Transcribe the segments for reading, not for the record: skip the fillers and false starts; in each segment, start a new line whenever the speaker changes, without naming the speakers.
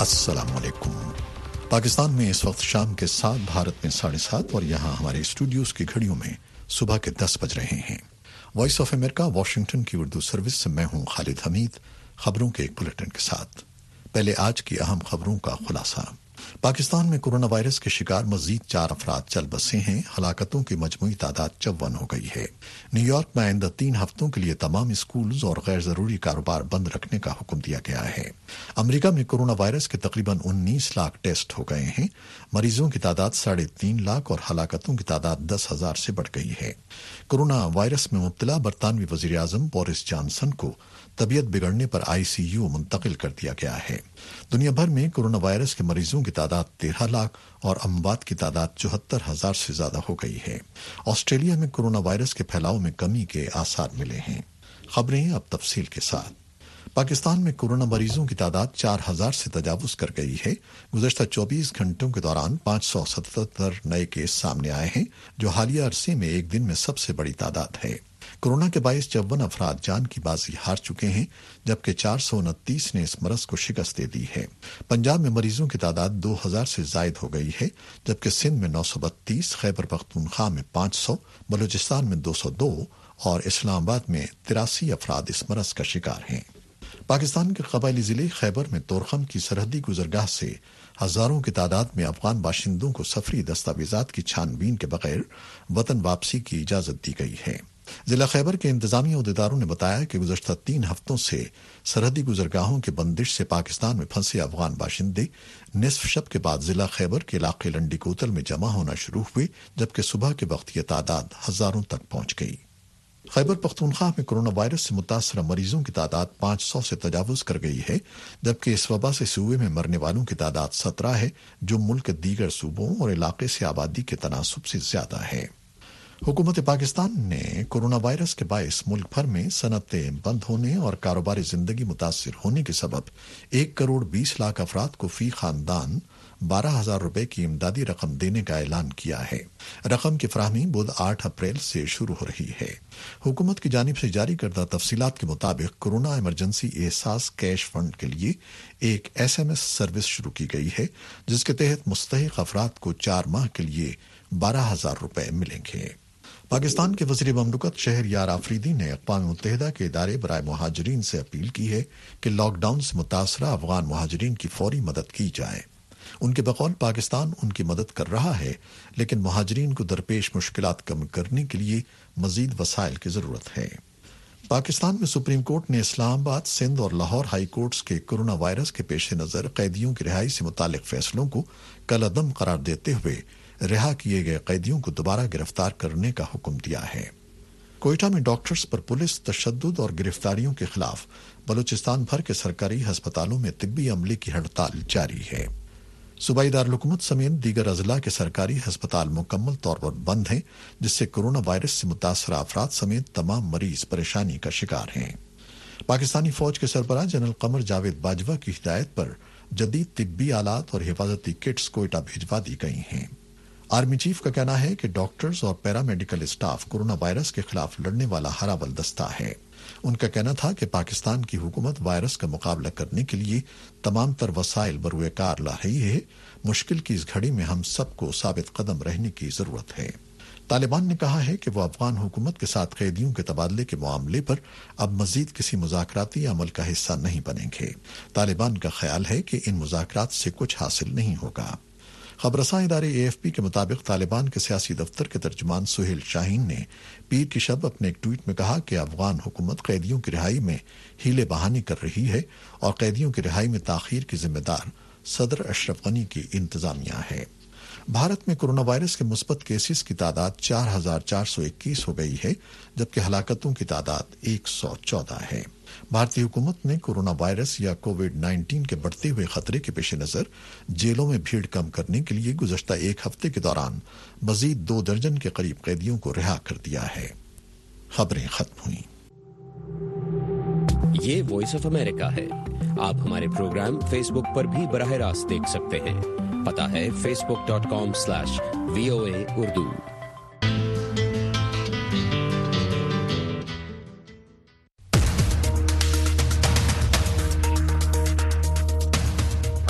अस्सलाम वालेकुम। पाकिस्तान में इस वक्त शाम के 7, भारत में 7:30 और यहाँ हमारे स्टूडियोज की घड़ियों में सुबह के 10 बज रहे हैं। वॉइस ऑफ अमेरिका वाशिंगटन की उर्दू सर्विस से मैं हूँ खालिद हमीद, खबरों के एक बुलेटिन के साथ। पहले आज की अहम खबरों का खुलासा। पाकिस्तान में कोरोना वायरस के शिकार मजीद 4 अफराद चल बसे हैं। हलाकतों की मजमूई तादाद 54 हो गई है। न्यूयॉर्क में आइंदा 3 हफ्तों के लिए तमाम स्कूल्स और गैर जरूरी कारोबार बंद रखने का हुक्म दिया गया है। अमेरिका में कोरोना वायरस के तकरीबन 19 लाख टेस्ट हो गए हैं। मरीजों की तादाद 3.5 लाख और हलाकतों की तादाद 10,000 से बढ़ गई है। कोरोना वायरस में मुब्तला बरतानवी वजीर आजम बोरिस जॉनसन को तबीयत बिगड़ने पर ICU मुंतकिल कर दिया गया है। दुनिया भर में कोरोना वायरस के मरीजों की तादाद 13 लाख और अमवात की तादाद 74,000 से ज्यादा हो गई है। ऑस्ट्रेलिया में कोरोना वायरस के फैलाव में कमी के आसार मिले हैं। खबरें अब तफसील के साथ। पाकिस्तान में कोरोना मरीजों की तादाद 4,000 से तजावुज कर गई है। गुज़श्ता 24 घंटों के दौरान 577 नए केस सामने आए हैं, जो हालिया अरसे में एक दिन में सबसे बड़ी तादाद है। कोरोना के बायस 54 अफराद जान की बाजी हार चुके हैं, जबकि 429 ने इस मरज को शिकस्त दे दी है। पंजाब में मरीजों की तादाद 2,000 से जायद हो गई है, जबकि सिंध में 932, खैबर पख्तूनख्वा में 500, बलूचिस्तान में 202 और इस्लामाबाद में 83 अफराद इस मरज का शिकार हैं। पाकिस्तान के कबायली जिले खैबर में तोरखम की सरहदी गुजरगाह से हजारों की तादाद में अफगान बाशिंदों को सफरी दस्तावेजात की छानबीन के बगैर वतन वापसी की इजाजत दी गई है। जिला खैबर के इंतजामी अहदेदारों ने बताया कि गुज़श्ता 3 हफ्तों से सरहदी गुजरगाहों की बंदिश से पाकिस्तान में फंसे अफगान बाशिंदे निसफ शब के बाद जिला खैबर के इलाके लंडी कोतल में जमा होना शुरू हुए, जबकि सुबह के वक्त यह तादाद हजारों तक पहुंच गई। खैबर पख्तूनख्वा में कोरोना वायरस से मुतासरा मरीजों की तादाद 500 से तजावुज कर गई है, जबकि इस वबा से सूबे में मरने वालों की तादाद 17 है, जो मुल्क के दीगर सूबों और इलाके से आबादी के तनासुब से ज्यादा है। हुकूमत पाकिस्तान ने कोरोना वायरस के बायस मुल्क भर में सनतें बंद होने और कारोबारी जिंदगी मुतासिर होने के सबब 1 करोड़ 20 लाख अफराद को फी खानदान 12,000 रुपए की इमदादी रकम देने का ऐलान किया है। रकम की फराहमी बुध 8 अप्रैल से शुरू हो रही है। हुकूमत की जानिब से जारी करदा तफसीलात के मुताबिक corona emergency Ehsaas cash fund के लिए एक SMS सर्विस शुरू की गई है, जिसके तहत मुस्तहिक अफराद को 4 माह के लिए 12,000 रुपए मिलेंगे। पाकिस्तान के वज़ीर ममलकत शहरयार आफरीदी ने अक़वाम मुत्तहिदा के इदारे बराए मुहाजिरीन से अपील की है कि लॉकडाउन से मुतासरा अफगान मुहाजिरीन की फौरी मदद की जाए। उनके बकौल पाकिस्तान उनकी मदद कर रहा है, लेकिन मुहाजिरीन को दरपेश मुश्किलात कम करने के लिए मजीद वसाइल की जरूरत है। पाकिस्तान में सुप्रीम कोर्ट ने इस्लामाबाद, सिंध और लाहौर हाई कोर्ट्स के कोरोना वायरस के पेश नज़र कैदियों की रिहाई से मुतालिक फैसलों को कलअदम करार देते हुए रिहा किए गए कैदियों को दोबारा गिरफ्तार करने का हुक्म दिया है। कोयटा में डॉक्टर्स पर पुलिस तशद्दुद और गिरफ्तारियों के खिलाफ बलूचिस्तान भर के सरकारी अस्पतालों में तिब्बी अमले की हड़ताल जारी है। सूबाई दारुल हुकूमत समेत दीगर अजला के सरकारी अस्पताल मुकम्मल तौर पर बंद हैं, जिससे कोरोना वायरस से मुतासरा अफराद समेत तमाम मरीज परेशानी का शिकार हैं। पाकिस्तानी फौज के सरबराह जनरल कमर जावेद बाजवा की हिदायत पर जदीद तिब्बी आलात और हिफाजती किट्स कोयटा भिजवा दी गई हैं। आर्मी चीफ का कहना है कि डॉक्टर्स और पैरामेडिकल स्टाफ कोरोना वायरस के खिलाफ लड़ने वाला हराबल दस्ता है। उनका कहना था कि पाकिस्तान की हुकूमत वायरस का मुकाबला करने के लिए तमाम तर वसाइल बरूए कार ला रही है। मुश्किल की इस घड़ी में हम सबको साबित कदम रहने की जरूरत है। तालिबान ने कहा है कि वो अफगान हुकूमत के साथ कैदियों के तबादले के मामले पर अब मजीद किसी मुज़ाकराती अमल का हिस्सा नहीं बनेंगे। तालिबान का ख्याल है कि इन मुज़ाकरात से कुछ हासिल नहीं होगा। खबरसां इदारे AFP के मुताबिक तालिबान के सियासी दफ्तर के तर्जुमान सुहेल शाहीन ने पीर की शब अपने एक ट्वीट में कहा कि अफगान हुकूमत कैदियों की रिहाई में हीले बहानी कर रही है और कैदियों की रिहाई में ताखीर की जिम्मेदार सदर अशरफ गनी की इंतजामिया है। भारत में कोरोना वायरस के मुस्बत केसेस की तादाद 4,421 हो गई है, जबकि हलाकतों की तादाद 114 है। भारतीय हुकूमत ने कोरोना वायरस या कोविड-19 के बढ़ते हुए खतरे के पेश नजर जेलों में भीड़ कम करने के लिए गुज़श्ता 1 हफ्ते के दौरान मजीद 2 दर्जन के करीब कैदियों को रिहा कर दिया है। खबरें खत्म हुई।
ये वॉइस ऑफ अमेरिका है। आप हमारे प्रोग्राम फेसबुक पर भी बराह रास्त देख सकते हैं। पता है facebook.com/VOA Urdu।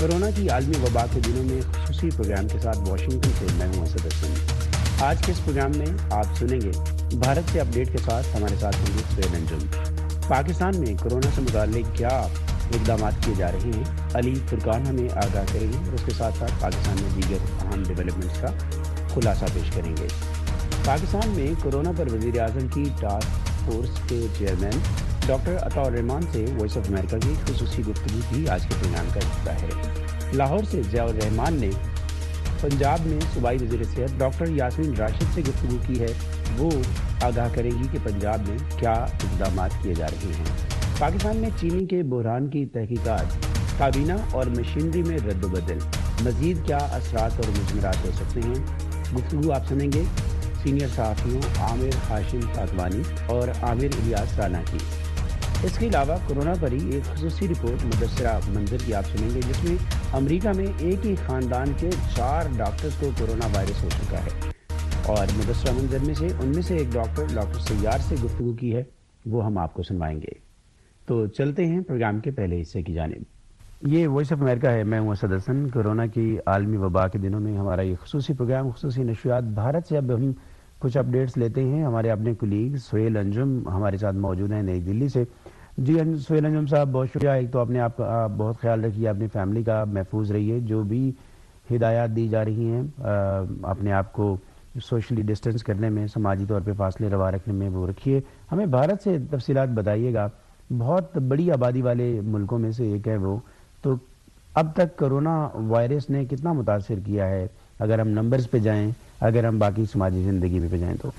کورونا کی عالمی وبا کے دنوں میں خصوصی پروگرام کے ساتھ واشنگٹن سے میں ہوں اسد حسن۔ آج کے اس پروگرام میں آپ سنیں گے بھارت سے اپڈیٹ کے ساتھ ہمارے ساتھ ہوں گے سہیل انجم۔ پاکستان میں کورونا سے متعلق کیا اقدامات کیے جا رہے ہیں، علی فرقان ہمیں آگاہ کریں گے اور اس کے ساتھ ساتھ پاکستان میں دیگر اہم ڈیولپمنٹس کا خلاصہ پیش کریں گے۔ پاکستان میں کورونا پر وزیر اعظم کی ٹاسک فورس کے چیئرمین ڈاکٹر عطاء الرحمان سے وائس آف امریکہ کی خصوصی گفتگو بھی آج کے پروگرام کا حصہ ہے۔ لاہور سے ضیاء الرحمان نے پنجاب میں صوبائی وزیر صحت ڈاکٹر یاسمین راشد سے گفتگو کی ہے، وہ آگاہ کریں گی کہ پنجاب میں کیا اقدامات کیے جا رہے ہیں۔ پاکستان میں چینی کے بحران کی تحقیقات، کابینہ اور مشینری میں رد و بدل، مزید کیا اثرات اور مضمرات ہو سکتے ہیں، گفتگو آپ سنیں گے سینئر صحافیوں عامر ہاشم ساتوانی اور عامر الیاس رانا کی۔ اس کے علاوہ کورونا پر ہی ایک خصوصی رپورٹ مدثرہ منظر کی آپ سنیں گے، جس میں امریکہ میں ایک ہی خاندان کے 4 ڈاکٹرز کو کورونا وائرس ہو چکا ہے، اور مدثرہ منظر میں سے ان میں سے ایک ڈاکٹر سیار سے گفتگو کی ہے، وہ ہم آپ کو سنوائیں گے۔ تو چلتے ہیں پروگرام کے پہلے حصے کی جانب۔ یہ وائس آف امریکہ ہے، میں ہوں اسد حسن۔ کورونا کی عالمی وبا کے دنوں میں ہمارا یہ خصوصی پروگرام، خصوصی نشریات بھارت سے اب ہم کچھ اپڈیٹس لیتے ہیں۔ ہمارے اپنے کولیگ سہیل انجم ہمارے ساتھ موجود ہیں نئی دلی سے۔ جی سہیل انجم صاحب، بہت شکریہ۔ ایک تو آپ نے آپ کا بہت خیال رکھیے، اپنی فیملی کا محفوظ رہیے، جو بھی ہدایات دی جا رہی ہیں اپنے آپ کو سوشلی ڈسٹینس کرنے میں، سماجی طور پہ فاصلے روا رکھنے میں وہ رکھیے۔ ہمیں بھارت سے تفصیلات بتائیے گا، بہت بڑی آبادی والے ملکوں میں سے ایک ہے وہ، تو اب تک کرونا وائرس نے کتنا متاثر کیا ہے، اگر ہم نمبرز پہ جائیں، اگر ہم باقی سماجی زندگی پہ جائیں تو؟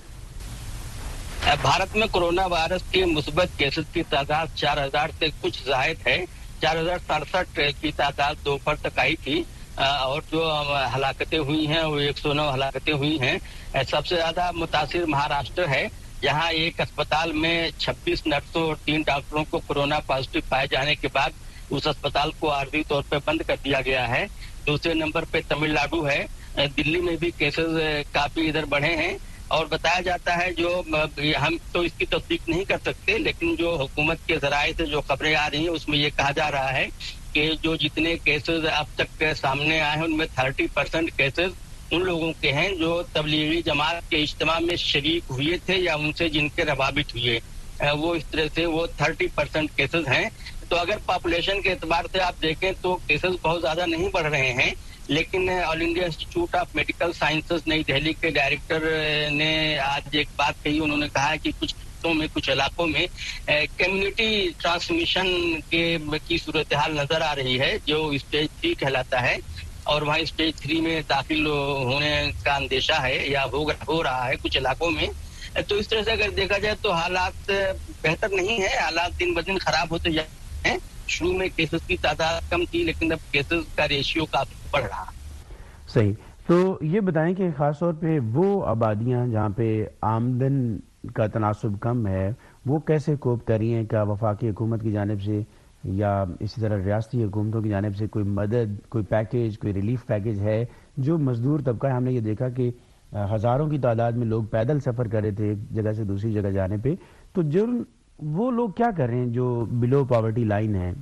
بھارت میں کورونا وائرس کے مثبت کیسز کی تعداد 4000 سے کچھ زائد ہے۔ 4067 کی تعداد دوپہر تک آئی تھی، اور جو ہلاکتیں ہوئی ہیں وہ 109 ہلاکتیں ہوئی ہیں۔ سب سے زیادہ متاثر مہاراشٹر ہے، جہاں ایک اسپتال میں 26 نرسوں اور 3 ڈاکٹروں کو کورونا پازیٹیو پائے جانے کے بعد اس اسپتال کو عارضی طور پہ بند کر دیا گیا ہے۔ دوسرے نمبر پہ تمل ناڈو ہے۔ دلی میں بھی کیسز کافی ادھر بڑھے ہیں، اور بتایا جاتا ہے، جو ہم تو اس کی تصدیق نہیں کر سکتے، لیکن جو حکومت کے ذرائع سے جو خبریں آ رہی ہیں اس میں یہ کہا جا رہا ہے کہ جو جتنے کیسز اب تک سامنے آئے ہیں ان میں 30% کیسز ان لوگوں کے ہیں جو تبلیغی جماعت کے اجتماع میں شریک ہوئے تھے یا ان سے جن کے روابط ہوئے، وہ اس طرح سے وہ 30% کیسز ہیں۔ تو اگر پاپولیشن کے اعتبار سے آپ دیکھیں تو کیسز بہت زیادہ نہیں بڑھ رہے ہیں، لیکن all India institute of medical sciences نئی دہلی کے ڈائریکٹر نے آج ایک بات کہی، انہوں نے کہا کہ کچھ علاقوں میں کمیونٹی ٹرانسمیشن کی صورتحال نظر آ رہی ہے، جو اسٹیج 3 کہلاتا ہے، اور وہاں اسٹیج 3 میں داخل ہونے کا اندیشہ ہے یا ہو رہا ہے کچھ علاقوں میں۔ تو اس طرح سے اگر دیکھا جائے تو حالات بہتر نہیں ہے، حالات دن بدن خراب ہوتے جا رہے ہیں۔ شروع میں کیسز کی تعداد کم تھی، لیکن اب کیسز کا ریشیو کافی بڑھ رہا۔
صحیح، تو یہ بتائیں کہ خاص طور پہ وہ آبادیاں جہاں پہ آمدن کا تناسب کم ہے، وہ کیسے کوپ کر رہی ہیں؟ کیا وفاقی حکومت کی جانب سے یا اسی طرح ریاستی حکومتوں کی جانب سے کوئی مدد، کوئی پیکیج، کوئی ریلیف پیکیج ہے جو مزدور طبقہ ہے؟ ہم نے یہ دیکھا کہ ہزاروں کی تعداد میں لوگ پیدل سفر کر رہے تھے ایک جگہ سے دوسری جگہ جانے پہ، تو جو وہ لوگ کیا کر رہے ہیں جو بلو پاورٹی لائن ہے؟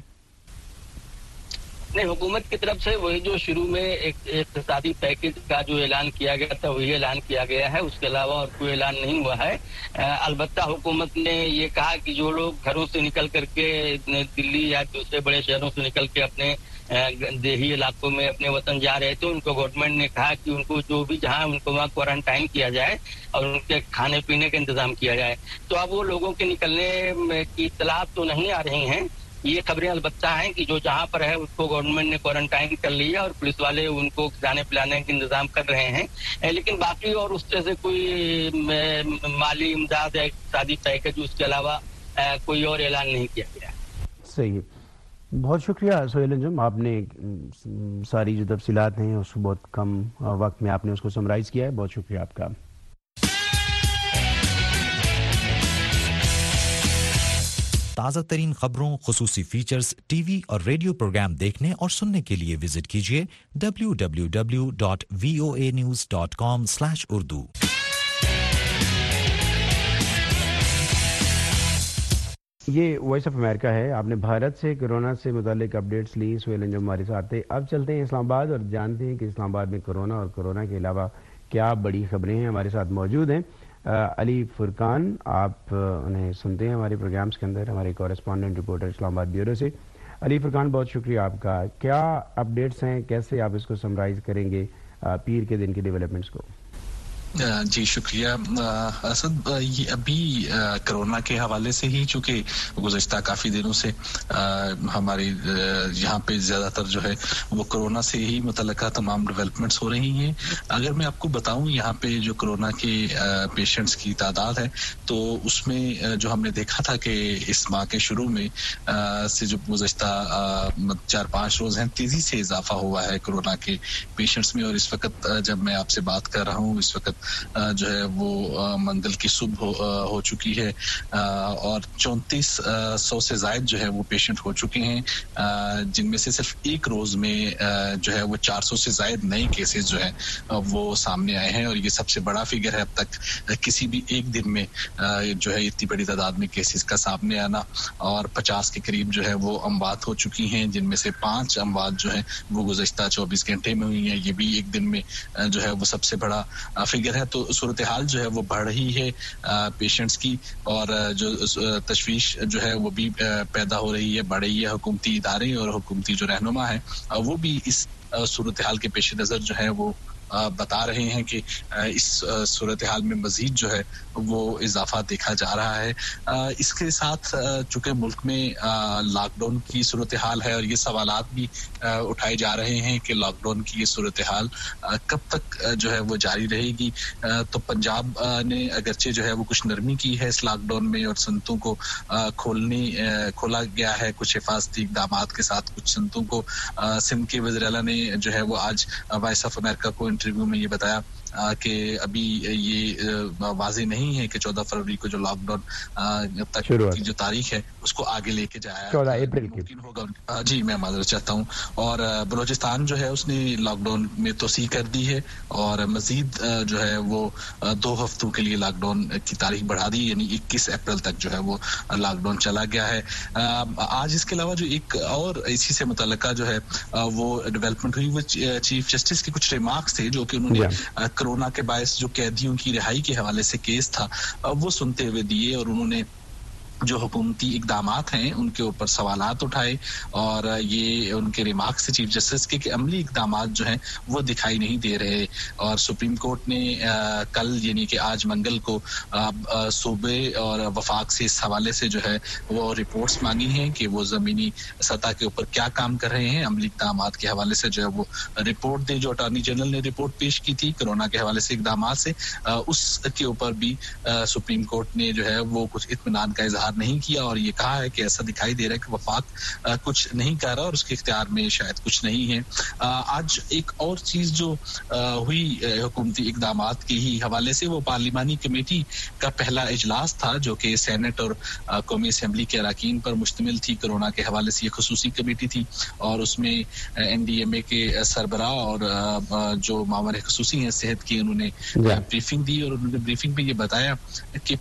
نہیں، حکومت کی طرف سے وہی جو شروع میں ایک اقتصادی پیکیج کا جو اعلان کیا گیا تھا وہی اعلان کیا گیا ہے، اس کے علاوہ اور کوئی اعلان نہیں ہوا ہے۔ البتہ حکومت نے یہ کہا کہ جو لوگ گھروں سے نکل کر کے دلی یا دوسرے بڑے شہروں سے نکل کے اپنے دیہی علاقوں میں اپنے وطن جا رہے تھے، ان کو گورنمنٹ نے کہا کہ ان کو جو بھی جہاں ان کو وہاں کوارنٹائن کیا جائے اور ان کے کھانے پینے کا انتظام کیا جائے۔ تو اب وہ لوگوں کے نکلنے کی اطلاعات تو نہیں آ رہی ہیں، یہ خبریں البتہ ہیں کہ جو جہاں پر ہے اس کو گورنمنٹ نے کوارنٹائن کر لیا اور پولیس والے ان کو کھلانے پلانے کا انتظام کر رہے ہیں، لیکن باقی اور اس طرح سے کوئی مالی امداد یا اقتصادی پیکج اس کے علاوہ کوئی اور اعلان نہیں کیا گیا۔
صحیح، بہت شکریہ سہیل انجم، آپ نے ساری جو تفصیلات ہیں اس کو بہت کم وقت میں آپ نے اس کو سمرائز کیا ہے، بہت شکریہ آپ کا۔
تازہ ترین خبروں، خصوصی فیچرز، ٹی وی اور ریڈیو پروگرام دیکھنے اور سننے کے لیے وزٹ کیجیے www.voanews.com/urdu۔
یہ وائس آف امریکہ ہے. آپ نے بھارت سے کورونا سے متعلق اپڈیٹس لی. سہیل انجم ہمارے ساتھ تھے. اب چلتے ہیں اسلام آباد اور جانتے ہیں کہ اسلام آباد میں کورونا اور کورونا کے علاوہ کیا بڑی خبریں ہیں. ہمارے ساتھ موجود ہیں علی فرقان. آپ انہیں سنتے ہیں ہمارے پروگرامز کے اندر, ہمارے کورسپونڈنٹ رپورٹر اسلام آباد بیورو سے. علی فرقان, بہت شکریہ آپ کا. کیا اپڈیٹس ہیں, کیسے آپ اس کو سمرائز کریں گے پیر کے دن کے ڈیولپمنٹس کو؟
جی شکریہ اسد. یہ ابھی کرونا کے حوالے سے ہی, چونکہ گزشتہ کافی دنوں سے ہمارے یہاں پہ زیادہ تر جو ہے وہ کرونا سے ہی متعلقہ تمام ڈیولپمنٹس ہو رہی ہیں. اگر میں آپ کو بتاؤں یہاں پہ جو کرونا کے پیشنٹس کی تعداد ہے تو اس میں جو ہم نے دیکھا تھا کہ اس ماہ کے شروع میں سے جو گزشتہ 4-5 روز ہیں تیزی سے اضافہ ہوا ہے کرونا کے پیشنٹس میں. اور اس وقت جب میں آپ سے بات کر رہا ہوں اس وقت جو ہے وہ منگل کی صبح ہو چکی ہے اور 3400 سے زائد جو ہے وہ پیشنٹ ہو چکے ہیں, جن میں سے صرف ایک روز میں جو ہے وہ 400 سے زائد نئے کیسز جو ہے وہ سامنے آئے ہیں. اور یہ سب سے بڑا فگر ہے اب تک کسی بھی ایک دن میں جو ہے اتنی بڑی تعداد میں کیسز کا سامنے آنا. اور 50 کے قریب جو ہے وہ اموات ہو چکی ہیں, جن میں سے 5 اموات جو ہیں وہ گزشتہ 24 گھنٹے میں ہوئی ہیں. یہ بھی ایک دن میں جو ہے وہ سب سے بڑا فگر ہے. تو صورتحال جو ہے وہ بڑھ رہی ہے پیشنٹس کی, اور جو تشویش جو ہے وہ بھی پیدا ہو رہی ہے, بڑھ رہی ہے. حکومتی ادارے اور حکومتی جو رہنما ہے وہ بھی اس صورتحال کے پیش نظر جو ہے وہ بتا رہے ہیں کہ اس صورتحال میں مزید جو ہے وہ اضافہ دیکھا جا رہا ہے. اس کے ساتھ چونکہ ملک میں لاک ڈاؤن کی صورتحال ہے اور یہ سوالات بھی اٹھائے جا رہے ہیں کہ لاک ڈاؤن کی یہ صورتحال کب تک جو ہے وہ جاری رہے گی. تو پنجاب نے اگرچہ جو ہے وہ کچھ نرمی کی ہے اس لاک ڈاؤن میں, اور صنعتوں کو کھولا گیا ہے کچھ حفاظتی اقدامات کے ساتھ کچھ صنعتوں کو. سندھ کے وزیر اعلیٰ نے جو ہے وہ آج وائس آف امریکہ کو انٹرویو میں یہ بتایا کہ ابھی یہ واضح نہیں ہے کہ 14 فروری کو جو لاک ڈاؤن تک کی جو تاریخ ہے اس کو آگے لے کے جایا
14 اپریل کی
ہوگا. جی میں معذرت چاہتا ہوں. اور بلوچستان جو ہے اس نے لاک ڈاؤن میں توسیع کر دی ہے اور مزید جو ہے وہ 2 ہفتوں کے لیے لاک ڈاؤن کی تاریخ بڑھا دی, یعنی 21 اپریل تک جو ہے وہ لاک ڈاؤن چلا گیا ہے. آج اس کے علاوہ جو ایک اور اسی سے متعلقہ جو ہے وہ ڈیولپمنٹ ہوئی وہ چیف جسٹس کے کچھ ریمارکس تھے جو کہ انہوں نے کورونا کے باعث جو قیدیوں کی رہائی کے حوالے سے کیس تھا وہ سنتے ہوئے دیے, اور انہوں نے جو حکومتی اقدامات ہیں ان کے اوپر سوالات اٹھائے. اور یہ ان کے ریمارکس سے چیف جسٹس کے کہ عملی اقدامات جو ہیں وہ دکھائی نہیں دے رہے. اور سپریم کورٹ نے کل یعنی کہ آج منگل کو صوبے اور وفاق سے اس حوالے سے جو ہے وہ رپورٹس مانگی ہیں کہ وہ زمینی سطح کے اوپر کیا کام کر رہے ہیں. عملی اقدامات کے حوالے سے جو ہے وہ رپورٹ دیں. جو اٹارنی جنرل نے رپورٹ پیش کی تھی کورونا کے حوالے سے اقدامات سے, اس کے اوپر بھی سپریم کورٹ نے جو ہے وہ کچھ اطمینان کا اظہار نہیں کیا, اور یہ کہا ہے کہ ایسا دکھائی دے رہا ہے کہ وفاق کچھ نہیں کر رہا اور اس کے اختیار میں شاید کچھ نہیں ہے. آج ایک اور چیز جو ہوئی حکومتی اقدامات کے ہی حوالے سے وہ پارلیمانی کمیٹی کا پہلا اجلاس تھا جو کہ سینٹ اور قومی اسمبلی کے اراکین پر مشتمل تھی. کورونا کے حوالے سے یہ خصوصی کمیٹی تھی اور اس میں NDMA کے سربراہ اور جو معاون خصوصی ہیں صحت کی انہوں نے بریفنگ دی, اور انہوں نے بریفنگ میں یہ بتایا کہ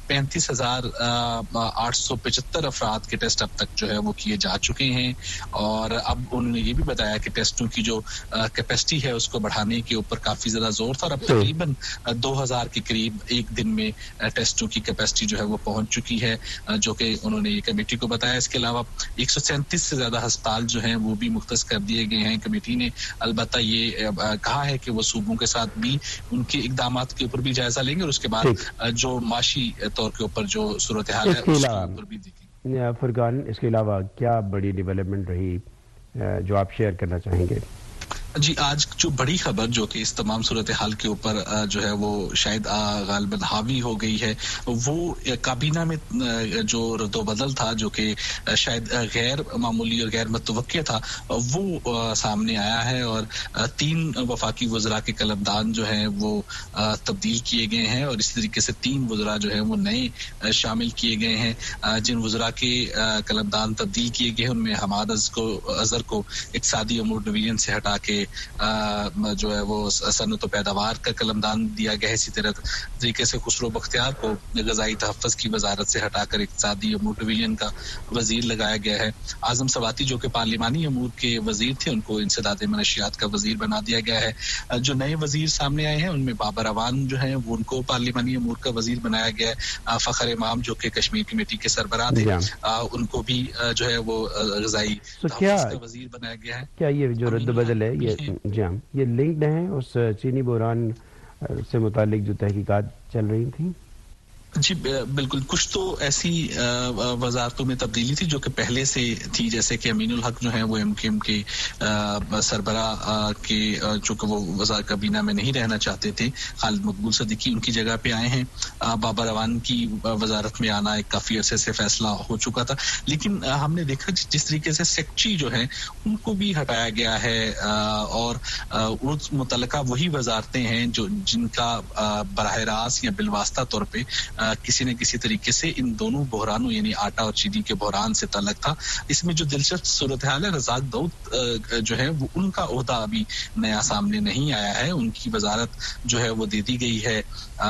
35,875 افراد کے ٹیسٹ اب تک جو ہے وہ کیے جا چکے ہیں. اور اب انہوں نے یہ بھی بتایا کہ ٹیسٹوں کی جو کیپیسٹی ہے اس کو بڑھانے کے اوپر کافی زیادہ زور تھا, اور اب تقریباً 2000 کے قریب ایک دن میں ٹیسٹوں کی کیپیسٹی جو ہے وہ پہنچ چکی ہے, جو کہ انہوں نے یہ کمیٹی کو بتایا. اس کے علاوہ 137 سے زیادہ ہسپتال جو ہیں وہ بھی مختص کر دیے گئے ہیں کمیٹی نے. البتہ یہ کہا ہے کہ وہ صوبوں کے ساتھ بھی ان کے اقدامات کے اوپر بھی جائزہ لیں گے, اور اس کے بعد جو معاشی طور کے اوپر جو صورتحال ہے اس کے اوپر بھی دیکھیں.
فرقان, اس کے علاوہ کیا بڑی ڈیولپمنٹ رہی جو آپ شیئر کرنا چاہیں گے؟
جی آج جو بڑی خبر جو کہ اس تمام صورتحال کے اوپر جو ہے وہ شاید غالباً حاوی ہو گئی ہے وہ کابینہ میں جو رد و بدل تھا جو کہ شاید غیر معمولی اور غیر متوقع تھا وہ سامنے آیا ہے, اور 3 وفاقی وزراء کے قلمدان جو ہیں وہ تبدیل کیے گئے ہیں, اور اس طریقے سے 3 وزراء جو ہیں وہ نئے شامل کیے گئے ہیں. جن وزراء کے قلمدان تبدیل کیے گئے ہیں ان میں حماد اظہر کو اقتصادی امور ڈویژن سے ہٹا کے जो है वो सनत व पैदावार का कलमदान दिया गया है। इसी तरीके से खुसरो बख्तियार को ग़ज़ाई तहफ़्फ़ुज़ की वजारत से हटाकर इक़्तिसादी अमूर डिवीजन का वजीर लगाया गया है। आज़म सवाती जो कि पार्लिमानी अमूर के वजीर थे, उनको इंसदाद मनशियात का वजीर बना दिया गया है। जो नए वजीर सामने आए हैं उनमें बाबर अवान जो है वो उनको पार्लिमानी अमूर का वजीर बनाया गया है। फ़खर इमाम जो कि कश्मीर कमेटी के सरबराह थे, उनको भी जो है वो ग़ज़ाई तहफ़्फ़ुज़ का वजीर बनाया गया है।
क्या ये जो रद्द बदल है ये लिंक्ड है उस चीनी बहरान से मुतालिक जो तहकीकात चल रही थी?
जी बिल्कुल, कुछ तो ऐसी वजारतों में तब्दीली थी जो कि पहले से थी, जैसे कि अमीनुल हक जो है वो एमकेएम के सरबराह के जो कि वो वज़ार काबीना में नहीं रहना चाहते थे, खालिद मकबूल सदीकी उनकी जगह पे आए हैं। बाबर अवान की वजारत में आना एक काफ़ी अरसे से फैसला हो चुका था, लेकिन हमने देखा जिस तरीके से सेक्रेटरी जो है उनको भी हटाया गया है और उस मुतल्लिका वही वजारतें हैं जो जिनका बराह रास्त या बिलवास्ता तौर पर किसी न किसी तरीके से इन दोनों बहरानों यानी आटा और चीनी के बहरान से ताल्लुक था। इसमें जो दिलचस्प सूरत हाल है, रज़ाक दाऊद जो है वो उनका ओहदा अभी नया सामने नहीं आया है। उनकी वजारत जो है वो दे दी गई है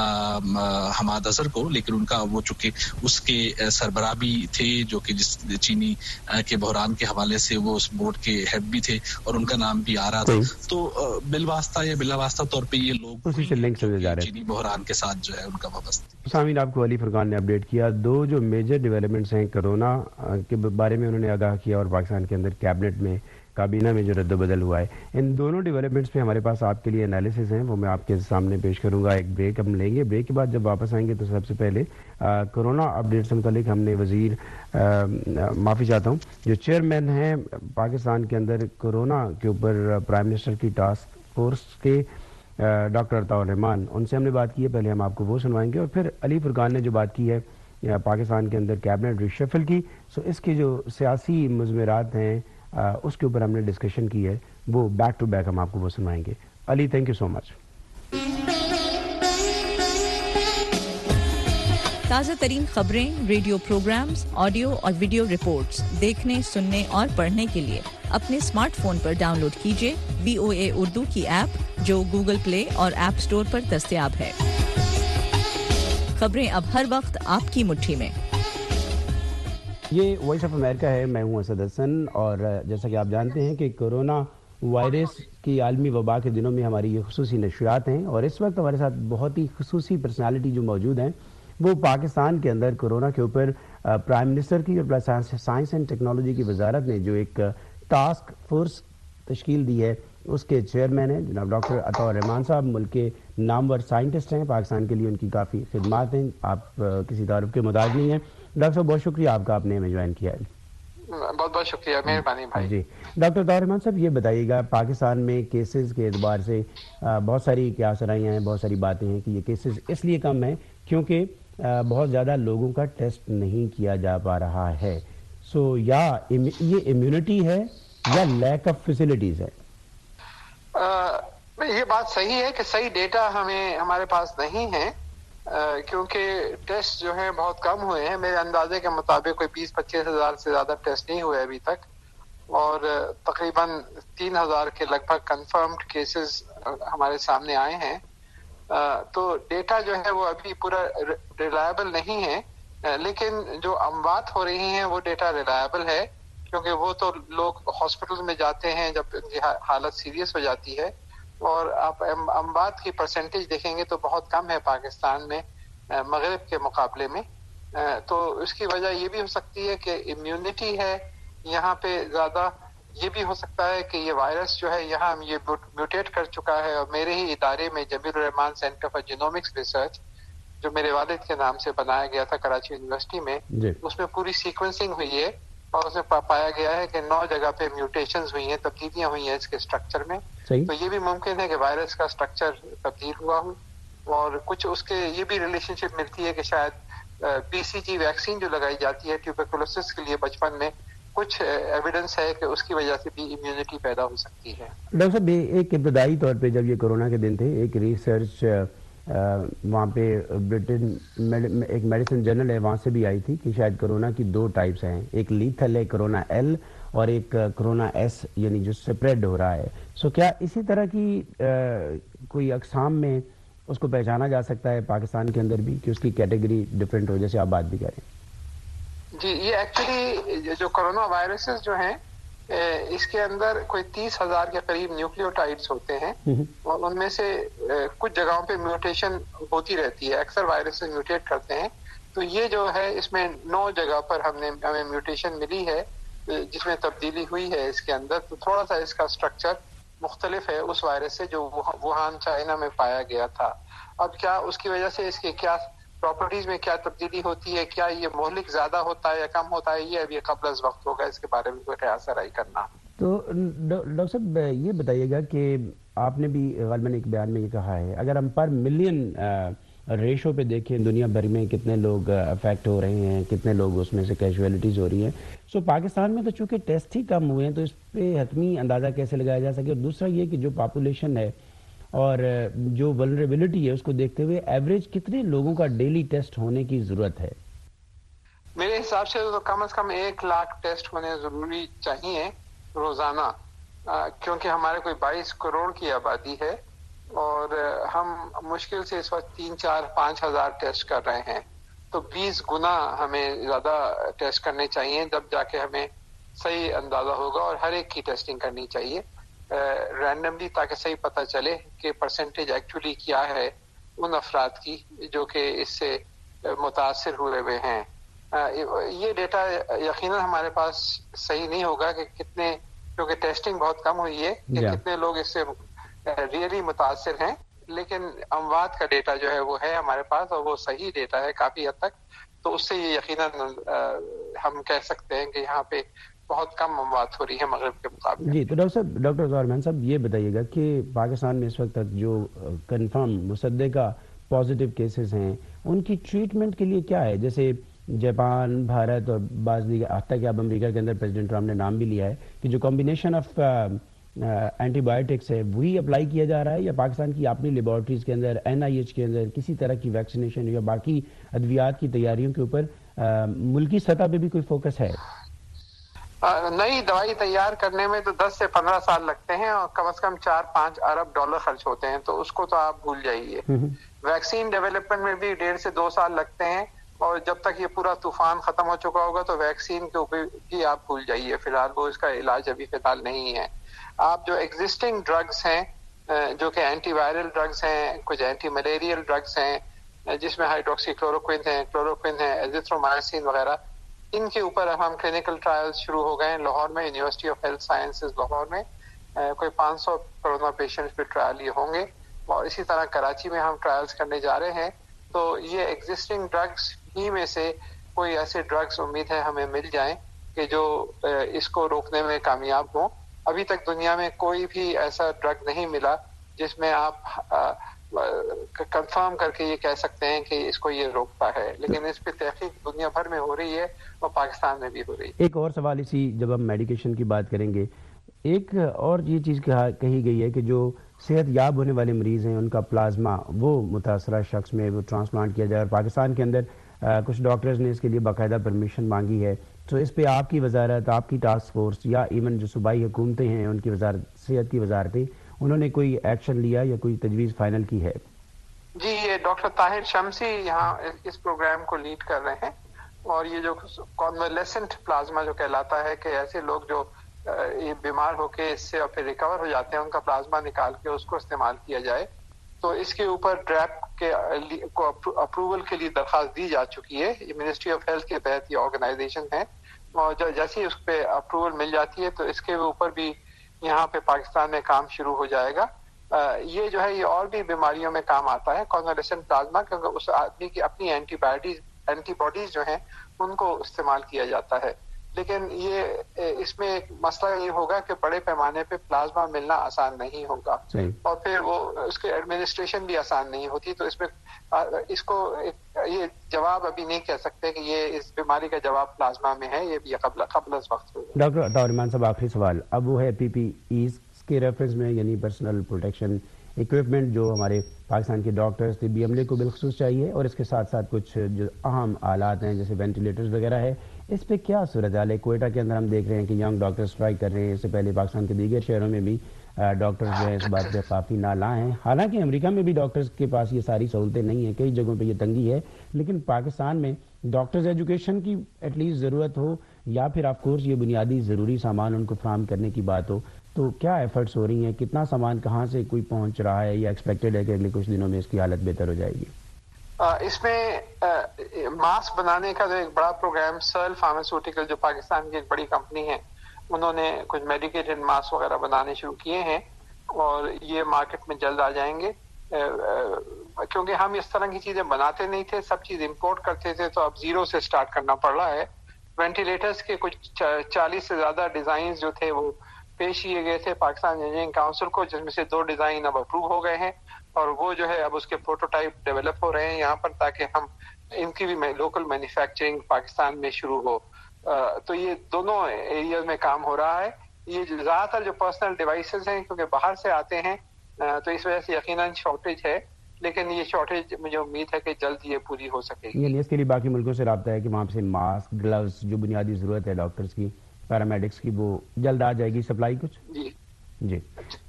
हमाद अजहर को, लेकिन उनका वो चूंकि उसके सरबराह भी थे जो कि जिस चीनी के बहरान के हवाले से वो उस बोर्ड के हेड भी थे और उनका नाम भी आ रहा था, तो बिलवास्ता या बिलावास्ता तौर पे ये लोग
उसी से लिंक समझे जा रहे हैं
चीनी बहरान के साथ जो है उनका वाबस्ता।
सामीन, आपको अली फुरकान ने अपडेट किया। दो जो मेजर डेवलपमेंट्स हैं कोरोना के बारे में उन्होंने आगाह किया और पाकिस्तान के अंदर कैबिनेट में काबीना में जो रद्द बदल हुआ है, इन दोनों डेवलपमेंट्स पे हमारे पास आपके लिए एनालिसिस हैं, वो मैं आपके सामने पेश करूंगा। एक ब्रेक हम लेंगे, ब्रेक के बाद जब वापस आएंगे तो सबसे पहले कोरोना अपडेट से मुतालिक हमने वजीर माफ़ी चाहता हूँ जो चेयरमैन हैं पाकिस्तान के अंदर कोरोना के ऊपर प्राइम मिनिस्टर की टास्क फोर्स के डॉक्टर अताउर रहमान, उनसे हमने बात की है। पहले हम आपको वो सुनवाएंगे और फिर अली फुरकान ने जो बात की है पाकिस्तान के अंदर कैबिनेट रिशफल की, सो इसके जो सियासी मुज़मरात हैं उसके ऊपर हमने डिस्कशन की है, वो बैक टू बैक हम आपको वो सुनवाएंगे। Ali, thank you so much.
ताज़ा तरीन खबरें, रेडियो प्रोग्राम्स, ऑडियो और वीडियो रिपोर्ट्स देखने, सुनने और पढ़ने के लिए अपने स्मार्टफोन पर डाउनलोड कीजिए VOA उर्दू की ऐप जो गूगल प्ले और ऐप स्टोर पर दस्तयाब है। खबरें अब हर वक्त आपकी मुट्ठी में।
ये वॉइस ऑफ अमेरिका है, मैं हूं असद हसन और जैसा कि आप जानते हैं कि कोरोना वायरस की आलमी वबा के दिनों में हमारी ये खुसूसी नशरियात हैं और इस वक्त हमारे साथ बहुत ही खुसूसी पर्सनालिटी जो मौजूद हैं वो पाकिस्तान के अंदर कोरोना के ऊपर प्राइम मिनिस्टर की और प्लस साइंस एंड टेक्नोलॉजी की वजारत ने जो एक टास्क फोर्स तश्कील दी है उसके चेयरमैन हैं जनाब डॉक्टर अताउर रहमान साहब। मुल्क के नामवर साइंटिस्ट हैं, पाकिस्तान के लिए उनकी काफ़ी खिदमात हैं, आप किसी तारुफ के मुताज नहीं हैं। डॉक्टर साहब बहुत शुक्रिया आपका, आपने हमें ज्वाइन किया है।
बहुत बहुत शुक्रिया, मेहरबानी भाई।
जी डॉक्टर अताउर रहमान साहब, ये बताइएगा पाकिस्तान में केसेस के एतबार से बहुत सारी क्या सराहियाँ हैं, बहुत सारी बातें हैं कि ये केसेस इसलिए कम हैं क्योंकि बहुत ज़्यादा लोगों का टेस्ट नहीं किया जा पा रहा है। सो या ये इम्यूनिटी है या लैक ऑफ फैसिलिटीज़ है?
ये बात सही है कि सही डेटा हमारे पास नहीं है क्योंकि टेस्ट जो है बहुत कम हुए हैं। मेरे अंदाजे के मुताबिक कोई 20-25 हज़ार से ज़्यादा टेस्ट नहीं हुए अभी तक और तकरीबन 3,000 के लगभग कंफर्म्ड केसेस हमारे सामने आए हैं। तो डेटा जो है वो अभी पूरा रिलायबल नहीं है, लेकिन जो अमवात हो रही हैं वो डेटा रिलायबल है क्योंकि वो तो लोग हॉस्पिटल में जाते हैं जब उनकी हालत सीरियस हो जाती है और आप अमवात की परसेंटेज देखेंगे तो बहुत कम है पाकिस्तान में मगरिब के मुकाबले में। तो इसकी वजह ये भी हो सकती है कि इम्यूनिटी है यहाँ पे ज़्यादा, ये भी हो सकता है कि ये वायरस जो है यहाँ ये म्यूटेट कर चुका है। और मेरे ही इदारे में Jameel Rahman center for genomics research जो मेरे वालिद के नाम से बनाया गया था कराची यूनिवर्सिटी में, उसमें पूरी सीक्वेंसिंग हुई है और उसमें पाया गया है कि 9 जगह पे म्यूटेशंस हुई हैं, तब्दीलियां हुई हैं इसके स्ट्रक्चर में। तो ये भी मुमकिन है कि वायरस का स्ट्रक्चर तब्दील हुआ हो और कुछ उसके ये भी रिलेशनशिप मिलती है कि शायद BCG वैक्सीन जो लगाई जाती है ट्यूबरकुलोसिस के लिए बचपन में, कुछ एविडेंस है कि उसकी वजह से भी इम्यूनिटी पैदा हो सकती है।
डॉक्टर साहब, एक इब्तदाई तौर पे जब ये कोरोना के दिन थे, एक रिसर्च वहाँ पे ब्रिटेन एक मेडिसिन जर्नल है वहाँ से भी आई थी कि शायद कोरोना की 2 टाइप्स हैं, एक लीथल है कोरोना L اور ایک کرونا ایس یعنی جو اسپریڈ ہو رہا ہے. سو کیا اسی طرح کی کوئی اقسام میں اس کو پہچانا جا سکتا ہے پاکستان کے اندر بھی کہ اس کی کیٹیگری ڈفرینٹ ہو, جیسے آپ بات بھی کہہ رہے ہیں؟
جی, یہ ایکچولی جو کرونا وائرسز جو ہیں اس کے اندر کوئی 30,000 کے قریب نیوکلیوٹائڈز ہوتے ہیں, اور ان میں سے کچھ جگہوں پہ میوٹیشن ہوتی رہتی ہے, اکثر وائرسز میوٹیٹ کرتے ہیں. تو یہ جو ہے اس میں 9 جگہ پر ہمیں میوٹیشن ملی ہے جس میں تبدیلی ہوئی ہے اس کے اندر. تو تھوڑا سا اس کا اسٹرکچر مختلف ہے اس وائرس سے جو ووہان چائنا میں پایا گیا تھا. اب کیا اس کی وجہ سے اس کے کیا پراپرٹیز میں کیا تبدیلی ہوتی ہے, کیا یہ مہلک زیادہ ہوتا ہے یا کم ہوتا ہے, یہ ابھی قبل از وقت ہوگا اس کے بارے میں کوئی قیاس آرائی کرنا.
تو ڈاکٹر صاحب یہ بتائیے گا کہ آپ نے بھی غالباً ایک بیان میں یہ کہا ہے اگر ہم پر ملین ریشو پہ دیکھیں دنیا بھر میں کتنے لوگ افیکٹ ہو رہے ہیں, کتنے لوگ اس میں سے کیجویلٹیز ہو رہی ہیں, سو پاکستان میں تو چونکہ ٹیسٹ ہی کم ہوئے ہیں تو اس پہ حتمی اندازہ کیسے لگایا جا سکے. اور دوسرا یہ کہ جو پاپولیشن ہے اور جو ولنریبلٹی ہے اس کو دیکھتے ہوئے ایوریج کتنے لوگوں کا ڈیلی ٹیسٹ ہونے کی ضرورت ہے؟
میرے حساب سے تو کم از کم 1 لاکھ ٹیسٹ ہونے ضروری چاہیے روزانہ, کیونکہ ہمارے کوئی 22 کروڑ کی آبادی ہے اور ہم مشکل سے اس وقت 3-4-5 ہزار ٹیسٹ کر رہے ہیں. تو 20 گنا ہمیں زیادہ ٹیسٹ کرنے چاہیے جب جا کے ہمیں صحیح اندازہ ہوگا, اور ہر ایک کی ٹیسٹنگ کرنی چاہیے رینڈملی تاکہ صحیح پتہ چلے کہ پرسنٹیج ایکچولی کیا ہے ان افراد کی جو کہ اس سے متاثر ہوئے ہیں. یہ ڈیٹا یقیناً ہمارے پاس صحیح نہیں ہوگا کہ کتنے, کیونکہ ٹیسٹنگ بہت کم ہوئی ہے, کہ کتنے لوگ اس سے ریئلی متاثر ہیں, لیکن اموات کا ڈیٹا جو ہے وہ ہے ہمارے پاس اور وہ صحیح ڈیٹا ہے کافی حد تک. تو اس سے یہ یقیناً ہم کہہ سکتے ہیں کہ یہاں پہ بہت کم اموات ہو رہی ہے مغرب کے مقابلے.
جی, تو ڈاکٹر ظہور رحمان صاحب یہ بتائیے گا کہ پاکستان میں اس وقت تک جو کنفرم مصدقہ پازیٹیو کیسز ہیں ان کی ٹریٹمنٹ کے لیے کیا ہے؟ جیسے جاپان, بھارت اور بعض دیگر, حتیٰ کہ اب امریکہ کے اندر پریزیڈنٹ ٹرمپ نے نام بھی لیا ہے کہ جو کمبینیشن آف اینٹی بایوٹکس ہے وہی اپلائی کیا جا رہا ہے, یا پاکستان کی اپنی لیبارٹریز کے اندر NIH کے اندر کسی طرح کی ویکسینیشن یا باقی ادویات کی تیاریوں کے اوپر ملکی سطح پہ بھی کوئی فوکس ہے؟
نئی دوائی تیار کرنے میں تو 10 سے 15 سال لگتے ہیں اور کم از کم 4-5 ارب ڈالر خرچ ہوتے ہیں, تو اس کو تو آپ بھول جائیے. ویکسین ڈیولپمنٹ میں بھی 1.5 سے 2 سال لگتے ہیں, اور جب تک یہ پورا طوفان ختم ہو چکا ہوگا تو ویکسین کے اوپر بھی آپ بھول جائیے, فی الحال وہ اس کا علاج ابھی فی الحال نہیں ہے. آپ جو ایگزسٹنگ ڈرگس ہیں جو کہ اینٹی وائرل ڈرگس ہیں, کچھ اینٹی ملیریل ڈرگس ہیں جس میں ہائیڈروکسی کلوروکوئن ہے, ایزیتھرومائسین وغیرہ, ان کے اوپر ہم کلینکل ٹرائلز شروع ہو گئے ہیں لاہور میں, university of health sciences Lahore میں. کوئی 500 کرونا پیشنٹس پہ ٹرائل یہ ہوں گے, اور اسی طرح کراچی میں ہم ٹرائلز کرنے جا رہے ہیں. تو یہ ایگزسٹنگ ڈرگس ہی میں سے کوئی ایسے ڈرگس امید ہے ہمیں مل جائیں کہ جو اس کو روکنے میں کامیاب ہوں. ابھی تک دنیا میں کوئی بھی ایسا ڈرگ نہیں ملا جس میں آپ کنفرم کر کے یہ کہہ سکتے ہیں کہ اس کو یہ روکتا ہے, لیکن اس پہ تحقیق دنیا بھر میں ہو رہی ہے اور پاکستان میں بھی ہو رہی ہے.
ایک اور سوال اسی جب ہم میڈیکیشن کی بات کریں گے, ایک اور یہ چیز کہی گئی ہے کہ جو صحت یاب ہونے والے مریض ہیں ان کا پلازما وہ متاثرہ شخص میں وہ ٹرانسپلانٹ کیا جائے, اور پاکستان کے اندر کچھ ڈاکٹرز نے اس کے لیے باقاعدہ پرمیشن مانگی ہے. تو اس پہ آپ کی وزارت, آپ کی ٹاسک فورس یا ایون جو صوبائی حکومتیں ہیں ان کی وزارت, صحت کی وزارتیں, انہوں نے کوئی ایکشن لیا یا کوئی تجویز فائنل کی ہے؟
جی, یہ ڈاکٹر طاہر شمسی یہاں اس پروگرام کو لیڈ کر رہے ہیں, اور یہ جو کانولیسنٹ پلازما جو کہلاتا ہے کہ ایسے لوگ جو یہ بیمار ہو کے اس سے پھر ریکور ہو جاتے ہیں ان کا پلازما نکال کے اس کو استعمال کیا جائے, تو اس کے اوپر ڈریپ کے کو اپروول کے لیے درخواست دی جا چکی ہے. یہ منسٹری آف ہیلتھ کے تحت یہ آرگنائزیشن ہے, اور جیسے اس پہ اپروول مل جاتی ہے تو اس کے اوپر بھی یہاں پہ پاکستان میں کام شروع ہو جائے گا. یہ جو ہے یہ اور بھی بیماریوں میں کام آتا ہے کانولیسنٹ پلازما, کیونکہ اس آدمی کی اپنی اینٹی باڈیز جو ہیں ان کو استعمال کیا جاتا ہے. لیکن یہ اس میں ایک مسئلہ یہ ہوگا کہ بڑے پیمانے پہ پلازما ملنا آسان نہیں ہوگا, اور پھر وہ اس کے ایڈمنسٹریشن بھی آسان نہیں ہوتی. تو اس میں اس کو یہ جواب ابھی نہیں کہہ سکتے کہ یہ اس بیماری کا جواب پلازما میں ہے, یہ بھی قبل از وقت ہوگا.
ڈاکٹر عطاء الرحمان صاحب, آخری سوال اب وہ ہے PPEs کے ریفرنس میں, یعنی پرسنل پروٹیکشن اکوپمنٹ جو ہمارے پاکستان کے ڈاکٹرز طبی عملے کو بالخصوص چاہیے, اور اس کے ساتھ ساتھ کچھ جو اہم آلات ہیں جیسے وینٹیلیٹرز وغیرہ ہے, اس پہ کیا صورتحال ہے؟ کوئٹہ کے اندر ہم دیکھ رہے ہیں کہ ینگ ڈاکٹر اسٹرائک کر رہے ہیں، اس سے پہلے پاکستان کے دیگر شہروں میں بھی ڈاکٹرز جو ہیں اس بات پہ کافی نالاں ہیں. حالانکہ امریکہ میں بھی ڈاکٹرز کے پاس یہ ساری سہولتیں نہیں ہیں، کئی جگہوں پہ یہ تنگی ہے، لیکن پاکستان میں ڈاکٹرز ایجوکیشن کی ایٹ لیسٹ ضرورت ہو یا پھر آف کورس یہ بنیادی ضروری سامان ان کو فراہم کرنے کی بات ہو، تو کیا ایفرٹس ہو رہی ہیں؟ کتنا سامان کہاں سے کوئی پہنچ رہا ہے یا ایکسپیکٹڈ ہے کہ اگلے کچھ دنوں میں اس کی حالت بہتر ہو جائے گی؟
اس میں ماسک بنانے کا جو ایک بڑا پروگرام سرل فارماسیوٹیکل جو پاکستان کی ایک بڑی کمپنی ہے، انہوں نے کچھ میڈیکیٹڈ ماسک وغیرہ بنانے شروع کیے ہیں اور یہ مارکیٹ میں جلد آ جائیں گے. کیونکہ ہم اس طرح کی چیزیں بناتے نہیں تھے، سب چیز امپورٹ کرتے تھے، تو اب زیرو سے سٹارٹ کرنا پڑ رہا ہے. وینٹیلیٹرز کے کچھ 40 سے زیادہ ڈیزائنز جو تھے وہ پیش کیے گئے تھے پاکستان انجینئرنگ کاؤنسل کو، جس میں سے 2 ڈیزائن اب اپروو ہو گئے ہیں اور وہ جو ہے اب اس کے پروٹوٹائپ ڈیولپ ہو رہے ہیں یہاں پر، تاکہ ہم ان کی بھی لوکل مینوفیکچرنگ پاکستان میں شروع ہو. تو یہ دونوں ایریاز میں کام ہو رہا ہے. یہ زیادہ تر جو پرسنل ڈیوائسز ہیں کیونکہ باہر سے آتے ہیں تو اس وجہ سے یقیناً شارٹیج ہے، لیکن یہ شارٹیج مجھے امید ہے کہ جلد یہ پوری ہو سکے گی.
یعنی اس کے لیے باقی ملکوں سے رابطہ ہے کہ وہاں سے ماسک، گلوز جو بنیادی ضرورت ہے ڈاکٹرز کی، پیرامیڈکس کی، وہ جلد آ جائے گی سپلائی کچھ؟ جی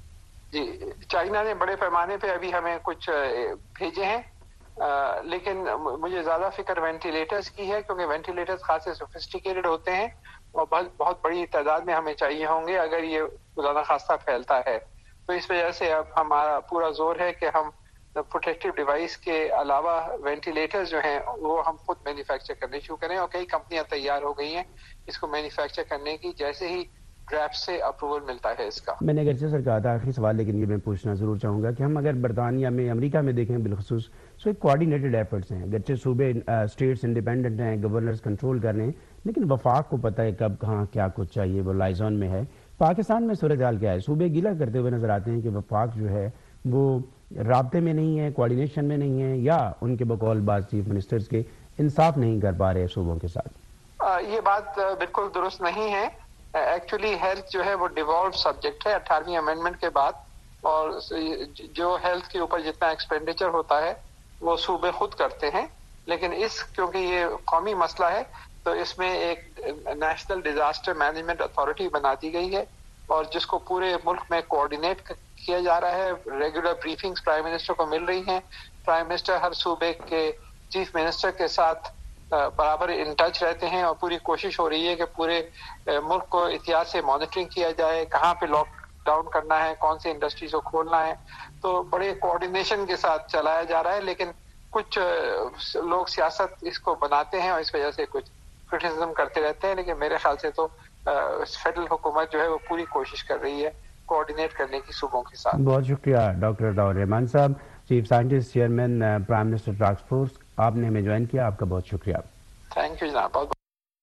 چائنا نے بڑے پیمانے پہ ابھی ہمیں کچھ بھیجے ہیں، لیکن مجھے زیادہ فکر وینٹیلیٹرز کی ہے، کیونکہ وینٹیلیٹرز خاصے سوفسٹیکیٹڈ ہوتے ہیں اور بہت بڑی تعداد میں ہمیں چاہیے ہوں گے اگر یہ خدا نخواستہ پھیلتا ہے. تو اس وجہ سے اب ہمارا پورا زور ہے کہ ہم پروٹیکٹیو ڈیوائس کے علاوہ وینٹیلیٹرز جو ہیں وہ ہم خود مینوفیکچر کرنے شروع کریں، اور کئی کمپنیاں تیار ہو گئی ہیں اس کو مینوفیکچر کرنے کی جیسے ہی ڈریپ سے اپروول ملتا ہے اس کا.
میں نے اگرچہ سر کہا تھا آخری سوال، لیکن یہ میں پوچھنا ضرور چاہوں گا کہ ہم اگر برطانیہ میں، امریکہ میں دیکھیں بالخصوص، سو ایک کوآرڈینیٹڈ ایفرٹس ہیں، اگرچہ صوبے اسٹیٹس انڈیپینڈنٹ ہیں، گورنرز کنٹرول کر رہے ہیں، لیکن وفاق کو پتہ ہے کب کہاں کیا کچھ چاہیے، وہ لائزون میں ہے. پاکستان میں صورتحال کیا ہے؟ صوبے گیلا کرتے ہوئے نظر آتے ہیں کہ وفاق جو ہے وہ رابطے میں نہیں ہے، کوآرڈینیشن میں نہیں ہے، یا ان کے بقول بعض چیف منسٹرز کے انصاف نہیں کر پا رہے صوبوں کے ساتھ.
یہ بات بالکل درست نہیں ہے. ایکچولی ہیلتھ جو ہے وہ ڈیوالوڈ سبجیکٹ ہے 18ویں امینڈمنٹ کے بعد، اور جو ہیلتھ کے اوپر جتنا ایکسپینڈیچر ہوتا ہے وہ صوبے خود کرتے ہیں. لیکن کیونکہ یہ قومی مسئلہ ہے تو اس میں ایک نیشنل ڈیزاسٹر مینجمنٹ اتھارٹی بنا دی گئی ہے، اور جس کو پورے ملک میں کوآرڈینیٹ کیا جا رہا ہے. ریگولر بریفنگز پرائم منسٹر کو مل رہی ہیں، پرائم منسٹر ہر صوبے کے چیف منسٹر کے ساتھ برابر ان ٹچ رہتے ہیں، اور پوری کوشش ہو رہی ہے کہ پورے ملک کو احتیاط سے مانیٹرنگ کیا جائے، کہاں پہ لاک ڈاؤن کرنا ہے، کون سے انڈسٹریز کو کھولنا ہے. تو بڑے کوآرڈینیشن کے ساتھ چلایا جا رہا ہے، لیکن کچھ لوگ سیاست اس کو بناتے ہیں اور اس وجہ سے کچھ کرٹیسزم کرتے رہتے ہیں. لیکن میرے خیال سے تو فیڈرل حکومت جو ہے وہ پوری کوشش کر رہی ہے کوآرڈینیٹ کرنے کی صوبوں کے ساتھ.
بہت شکریہ ڈاکٹر عطاء الرحمان صاحب، chief scientist chairman prime minister task force. آپ نے ہمیں جوائن کیا، آپ کا بہت شکریہ.
تھینک یو جناب. بہت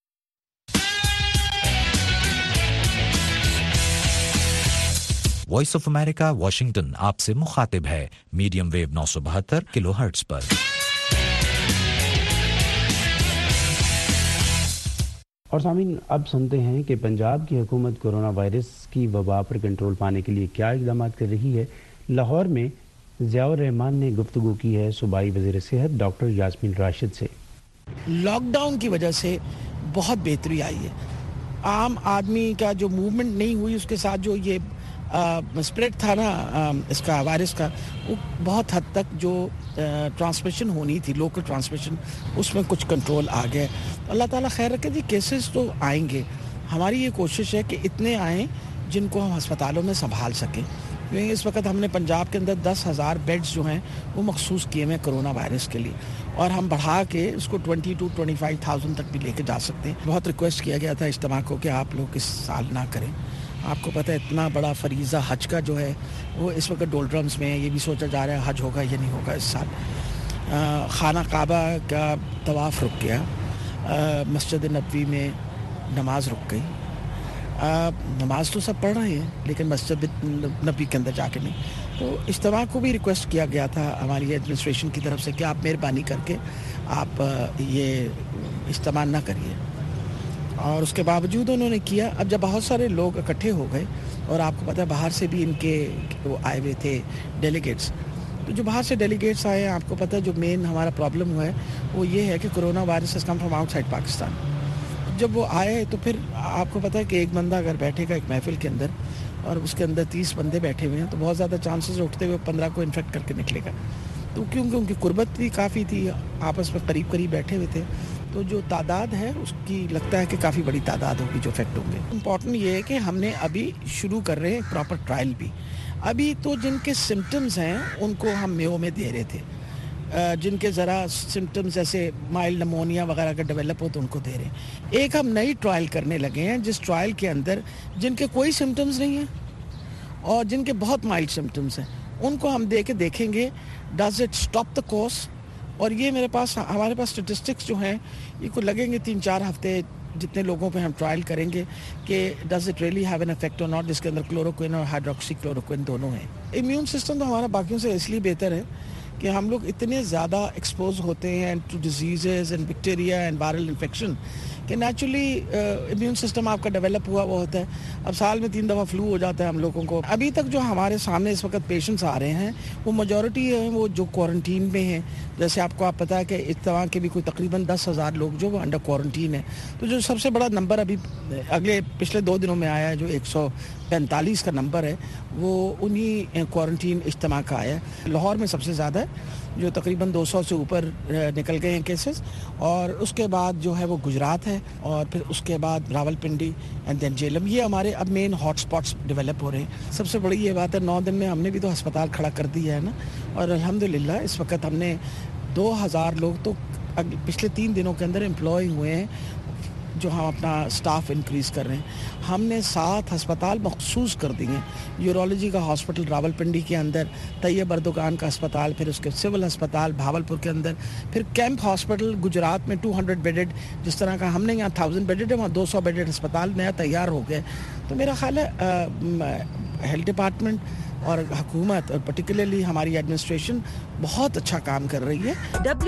وائس آف امریکہ واشنگٹن آپ سے مخاطب ہے میڈیم ویو 972 کلو ہرٹز پر.
اور سامعین، اب سنتے ہیں کہ پنجاب کی حکومت کورونا وائرس کی وبا پر کنٹرول پانے کے لیے کیا اقدامات کر رہی ہے. لاہور میں ضیاء الرحمان نے گفتگو کی ہے صوبائی وزیر صحت ڈاکٹر یاسمین راشد سے.
لاک ڈاؤن کی وجہ سے بہت بہتری آئی ہے. عام آدمی کا جو موومنٹ نہیں ہوئی، اس کے ساتھ جو یہ اسپریڈ تھا نا اس کا وائرس کا، وہ بہت حد تک جو ٹرانسمیشن ہونی تھی، لوکل ٹرانسمیشن، اس میں کچھ کنٹرول آ گیا. اللہ تعالیٰ خیر رکھے. جی کیسز تو آئیں گے، ہماری یہ کوشش ہے کہ اتنے آئیں جن کو ہم ہسپتالوں میں سنبھال سکیں. کیونکہ اس وقت ہم نے پنجاب کے اندر 10,000 بیڈز جو ہیں وہ مخصوص کیے ہیں کرونا وائرس کے لیے، اور ہم بڑھا کے اس کو 20,000-25,000 تک بھی لے کے جا سکتے ہیں. بہت ریکویسٹ کیا گیا تھا اجتماع کو کہ آپ لوگ اس سال نہ کریں. آپ کو پتہ ہے اتنا بڑا فریضہ حج کا جو ہے وہ اس وقت ڈولڈرمز میں ہے. یہ بھی سوچا جا رہا ہے حج ہوگا یا نہیں ہوگا اس سال. خانہ کعبہ کا طواف رک گیا، مسجد نبوی میں نماز رک گئی. نماز تو سب پڑھ رہے ہیں لیکن مسجد نبوی کے اندر جا کے نہیں. تو اجتماع کو بھی ریکویسٹ کیا گیا تھا ہماری ایڈمنسٹریشن کی طرف سے کہ آپ مہربانی کر کے آپ یہ اجتماع نہ کریے، اور اس کے باوجود انہوں نے کیا. اب جب بہت سارے لوگ اکٹھے ہو گئے، اور آپ کو پتہ ہے باہر سے بھی ان کے وہ آئے ہوئے تھے ڈیلیگیٹس، تو جو باہر سے ڈیلیگیٹس آئے ہیں، آپ کو پتہ ہے جو مین ہمارا پرابلم ہوا ہے وہ یہ ہے کہ corona virus has come from outside Pakistan. जब वो आए तो फिर आपको पता है कि एक बंदा अगर बैठेगा एक महफिल के अंदर और उसके अंदर 30 बंदे बैठे हुए हैं तो बहुत ज़्यादा चांसेस उठते हुए 15 को इन्फेक्ट करके निकलेगा। तो क्योंकि उनकी कुर्बत भी काफ़ी थी, आपस में करीब करीब बैठे हुए थे, तो जो तादाद है उसकी लगता है कि काफ़ी बड़ी तादाद होगी जो इफेक्ट होंगे। इम्पॉर्टेंट ये है कि हमने अभी शुरू कर रहे हैं प्रॉपर ट्रायल भी। अभी तो जिनके सिम्टम्स हैं उनको हम मेयो में दे रहे थे, जिनके ज़रा सिम्टम्स जैसे माइल्ड नमोनिया वगैरह का डेवलप हो तो उनको दे रहे हैं। एक हम नई ट्रायल करने लगे हैं जिस ट्रायल के अंदर जिनके कोई सिम्टम्स नहीं हैं और जिनके बहुत माइल्ड सिम्टम्स हैं उनको हम दे के देखेंगे does it stop the course. और ये हमारे पास स्टेटिस्टिक्स जो हैं ये को लगेंगे 3-4 हफ्ते जितने लोगों पे हम ट्रायल करेंगे कि does it really have an effect और नॉट, जिसके अंदर क्लोरोक्विन और हाइड्रोक्सी क्लोरोक्विन दोनों हैं। इम्यून सिस्टम तो हमारा बाकियों से इसलिए बेहतर है कि हम लोग इतने ज़्यादा एक्सपोज होते हैं to disease and bacteria and viral infection कि नेचुरली इम्यून सिस्टम आपका डेवलप हुआ होता है। अब साल में 3 दफ़ा फ्लू हो जाता है हम लोगों को। अभी तक जो हमारे सामने इस वक्त पेशेंट्स आ रहे हैं वो मेजॉरिटी है वो जो क्वारंटीन में हैं। जैसे आप पता है कि इस तरह के भी कोई तकरीबन 10,000 लोग जो वो अंडर क्वारंटीन है। तो जो सबसे बड़ा नंबर अभी पिछले 2 दिनों में आया है जो 145 का नंबर है वो उन्हीं क्वारंटीन इज्तिमा का आया है। लाहौर में सबसे ज़्यादा है जो तकरीबन 200 से ऊपर निकल गए हैं केसेस, और उसके बाद जो है वो गुजरात है और फिर उसके बाद रावलपिंडी एंड देन झेलम। ये हमारे अब मेन हॉट स्पॉट्स डेवलप हो रहे हैं। सबसे बड़ी ये बात है 9 दिन में हमने भी तो अस्पताल खड़ा कर दिया है ना, और अल्हम्दुलिल्लाह इस वक्त हमने 2000 लोग तो पिछले 3 दिनों के अंदर एम्प्लॉय हुए हैं जो हम अपना स्टाफ इंक्रीज़ कर रहे हैं। हमने 7 अस्पताल मखसूस कर दिए हैं। यूरोलॉजी का हॉस्पिटल रावलपिंडी के अंदर, तैयब अर्दोगान का अस्पताल, फिर उसके सिविल अस्पताल भावलपुर के अंदर, फिर कैंप हॉस्पिटल गुजरात में 200 बेडेड, जिस तरह का हमने यहाँ 1000 बेडेड है वहाँ 200 बेडेड अस्पताल नया तैयार हो गया। तो मेरा ख्याल है हेल्थ डिपार्टमेंट और हुकूमत और पर्टिकुलरली हमारी एडमिनिस्ट्रेशन बहुत अच्छा काम कर रही है।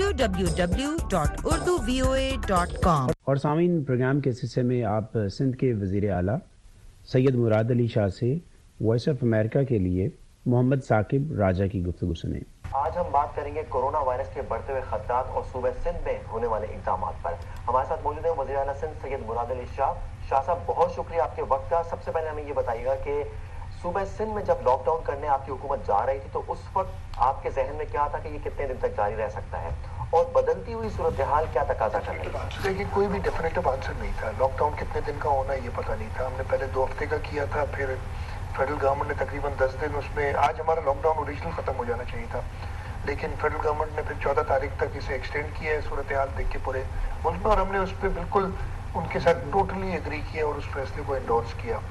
www.urduvoa.com। और सामीन, प्रोग्राम के इस हिस्से में आप सिंध के वज़ीर आला सैयद मुराद अली शाह से वॉइस ऑफ अमेरिका के लिए मोहम्मद साकिब राजा की गुफ्तगू सुने।
आज हम बात करेंगे कोरोना वायरस के बढ़ते हुए खतरात और सूबे सिंध में होने वाले इक़दाम पर। हमारे साथ मौजूद है वज़ीर आला सिंध सैयद मुराद अली शाह। शाह साहब, बहुत शुक्रिया आपके वक्त का। सबसे पहले हमें ये बताइएगा कि सूबे सिंध में जब लॉकडाउन करने आपकी हुकूमत जा रही थी तो उस वक्त आपके जहन में क्या था कि ये कितने दिन तक जारी रह सकता है, और बदलती हुई सूरत हाल क्या तकाजा कर रही है?
देखिए, कोई भी डेफिनेटिव आंसर नहीं था। लॉकडाउन कितने दिन का होना ये पता नहीं था। हमने पहले 2 हफ्ते का किया था, फिर फेडरल गवर्नमेंट ने तकरीबन 10 दिन उसमें, आज हमारा लॉकडाउन ओरिजिनल खत्म हो जाना चाहिए था, लेकिन फेडरल गवर्नमेंट ने फिर 14 तारीख तक इसे एक्सटेंड किया है सूरत हाल देख के पूरे मुल्क में, और हमने उस पर बिल्कुल उनके साथ टोटली एग्री किया और उस फैसले को एंडोर्स किया।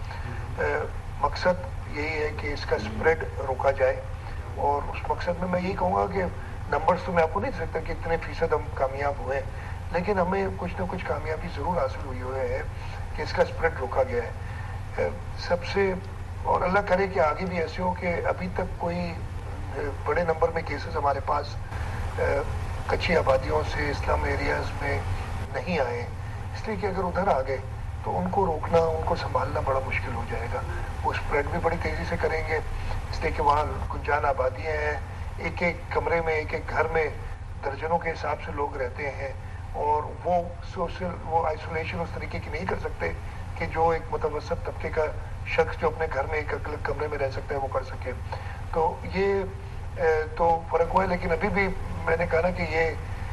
मकसद यही है कि इसका स्प्रेड रोका जाए, और उस मकसद में मैं यही कहूँगा कि नंबर्स तो मैं आपको नहीं दे सकता कि इतने फीसद हम कामयाब हुए, लेकिन हमें कुछ ना कुछ कामयाबी ज़रूर हासिल हुई है कि इसका स्प्रेड रोका गया है सबसे। और अल्लाह करे कि आगे भी ऐसे हो कि अभी तक कोई बड़े नंबर में केसेस हमारे पास कच्ची आबादियों से इस्लाम एरियाज़ में नहीं आए, इसलिए कि अगर उधर आ गए तो उनको रोकना, उनको संभालना बड़ा मुश्किल हो जाएगा। वो स्प्रेड भी बड़ी तेज़ी से करेंगे, इसलिए कि वहाँ गुंजान आबादियाँ हैं, एक एक कमरे में, एक एक घर में दर्जनों के हिसाब से लोग रहते हैं, और वो सोशल वो आइसोलेशन उस तरीके की नहीं कर सकते कि जो एक मुतवसत तबके का शख्स जो अपने घर में एक अलग कमरे में रह सकता है वो कर सके। तो ये तो फ़र्क हुआ है, लेकिन अभी भी मैंने कहा ना कि ये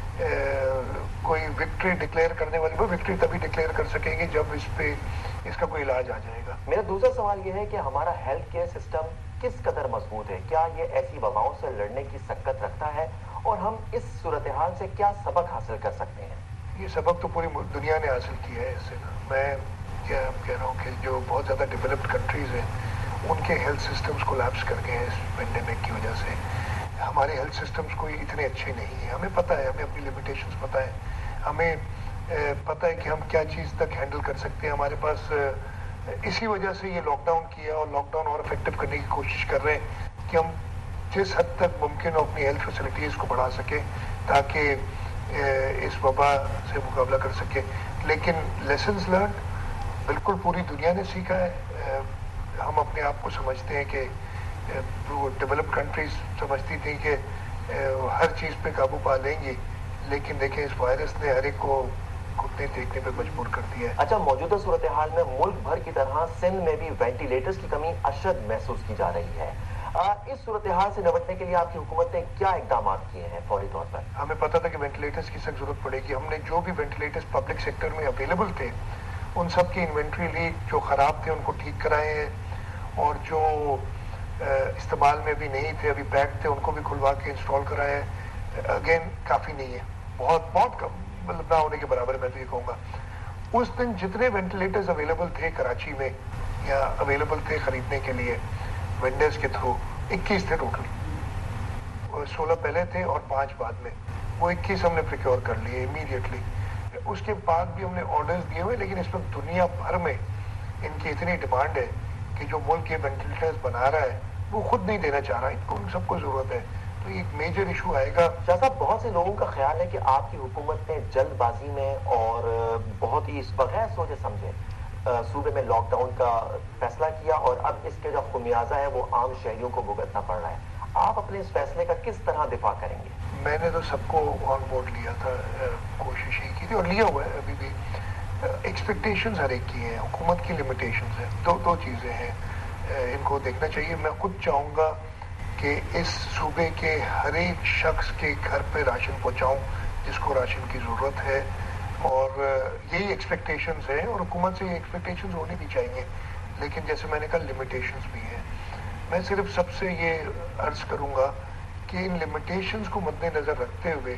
कोई विक्ट्री डिक्लेयर करने वाली, वो विक्ट्री तभी डिक्लेयर कर सकेंगे जब इस पे इसका कोई इलाज आ जाएगा।
मेरा दूसरा सवाल ये है कि हमारा हेल्थ केयर सिस्टम किस कदर मजबूत है? क्या ये ऐसी वबाओं से लड़ने की सकत रखता है, और हम इस सूरत हाल से क्या सबक हासिल कर सकते हैं?
ये सबक तो पूरी दुनिया ने हासिल किया है इससे ना। मैं क्या कह रहा हूँ कि जो बहुत ज़्यादा डेवलप्ड कंट्रीज़ हैं उनके हेल्थ सिस्टम्स कोलैप्स कर गए हैं इस पेंडेमिक की वजह से। हमारे हेल्थ सिस्टम्स कोई इतने अच्छे नहीं हैं। हमें पता है, हमें अपनी लिमिटेशंस पता है, हमें पता है कि हम क्या चीज़ तक हैंडल कर सकते हैं। हमारे पास इसी वजह से ये लॉकडाउन किया, और लॉकडाउन और इफेक्टिव करने की कोशिश कर रहे हैं कि हम जिस हद तक मुमकिन हो अपनी हेल्थ फैसिलिटीज़ को बढ़ा सकें ताकि इस वबा से मुकाबला कर सकें। लेकिन लेसन्स लर्न बिल्कुल पूरी दुनिया ने सीखा है। हम अपने आप को समझते हैं कि डेवलप्ड कंट्रीज समझती थी कि हर चीज़ पे काबू पा लेंगी, लेकिन देखें इस वायरस ने हर एक को ने देखने पे मजबूर कर दिया है।
अच्छा, मौजूदा सूरत हाल में मुल्क भर की तरह सिंध में भी वेंटिलेटर्स की कमी अशद महसूस की जा रही है। इस सूरत हाल से निपटने के लिए आपकी हुकूमत ने क्या इकदाम किए हैं फौरी तौर पर?
हमें पता था कि वेंटिलेटर्स की सख्त जरूरत पड़ेगी। हमने जो भी वेंटिलेटर्स पब्लिक सेक्टर में अवेलेबल थे उन सब की इन्वेंट्री ली, जो खराब थे उनको ठीक कराए हैं और जो इस्तेमाल में भी नहीं थे, अभी पैक थे, उनको भी खुलवा के इंस्टॉल कराए। अगेन काफी नहीं है, बहुत बहुत कम, मतलब ना होने के बराबर मैं तो ये कहूँगा। उस दिन जितने वेंटिलेटर्स अवेलेबल थे कराची में या अवेलेबल थे खरीदने के लिए वेंडर्स के थ्रू, 21 थे टोटल। 16 पहले थे और 5 बाद में, वो 21 हमने प्रिक्योर कर लिए इमीडिएटली। उसके बाद भी हमने ऑर्डर्स दिए हुए, लेकिन इस वक्त दुनिया भर में इनकी इतनी डिमांड है कि जो मुल्क ये वेंटिलेटर्स बना रहा है वो खुद नहीं देना चाह रहा, इनको सबको जरूरत है, तो एक मेजर इशू आएगा।
शाह साहब, बहुत से लोगों का ख्याल है कि आपकी हुकूमत ने जल्दबाजी में और बहुत ही बगैर सोचे समझे सूबे में लॉकडाउन का फैसला किया और अब इसके जो खुमियाजा है वो आम शहरियों को भुगतना पड़ रहा है। आप अपने इस फैसले का किस तरह दिफा करेंगे?
मैंने तो सबको ऑन बोर्ड लिया था, कोशिश ही की थी और लिया हुआ है अभी भी। एक्सपेक्टेशंस हर एक की हैं, हुकूमत की लिमिटेशंस हैं, दो चीज़ें हैं, इनको देखना चाहिए। मैं खुद चाहूँगा कि इस सूबे के हर एक शख्स के घर पे राशन पहुँचाऊँ जिसको राशन की ज़रूरत है, और यही एक्सपेक्टेशंस हैं और हुकूमत से ये एक्सपेक्टेशंस होनी भी चाहिए। लेकिन जैसे मैंने कहा लिमिटेशंस भी हैं। मैं सिर्फ सबसे ये अर्ज करूँगा कि इन लिमिटेशंस को मद्देनज़र रखते हुए,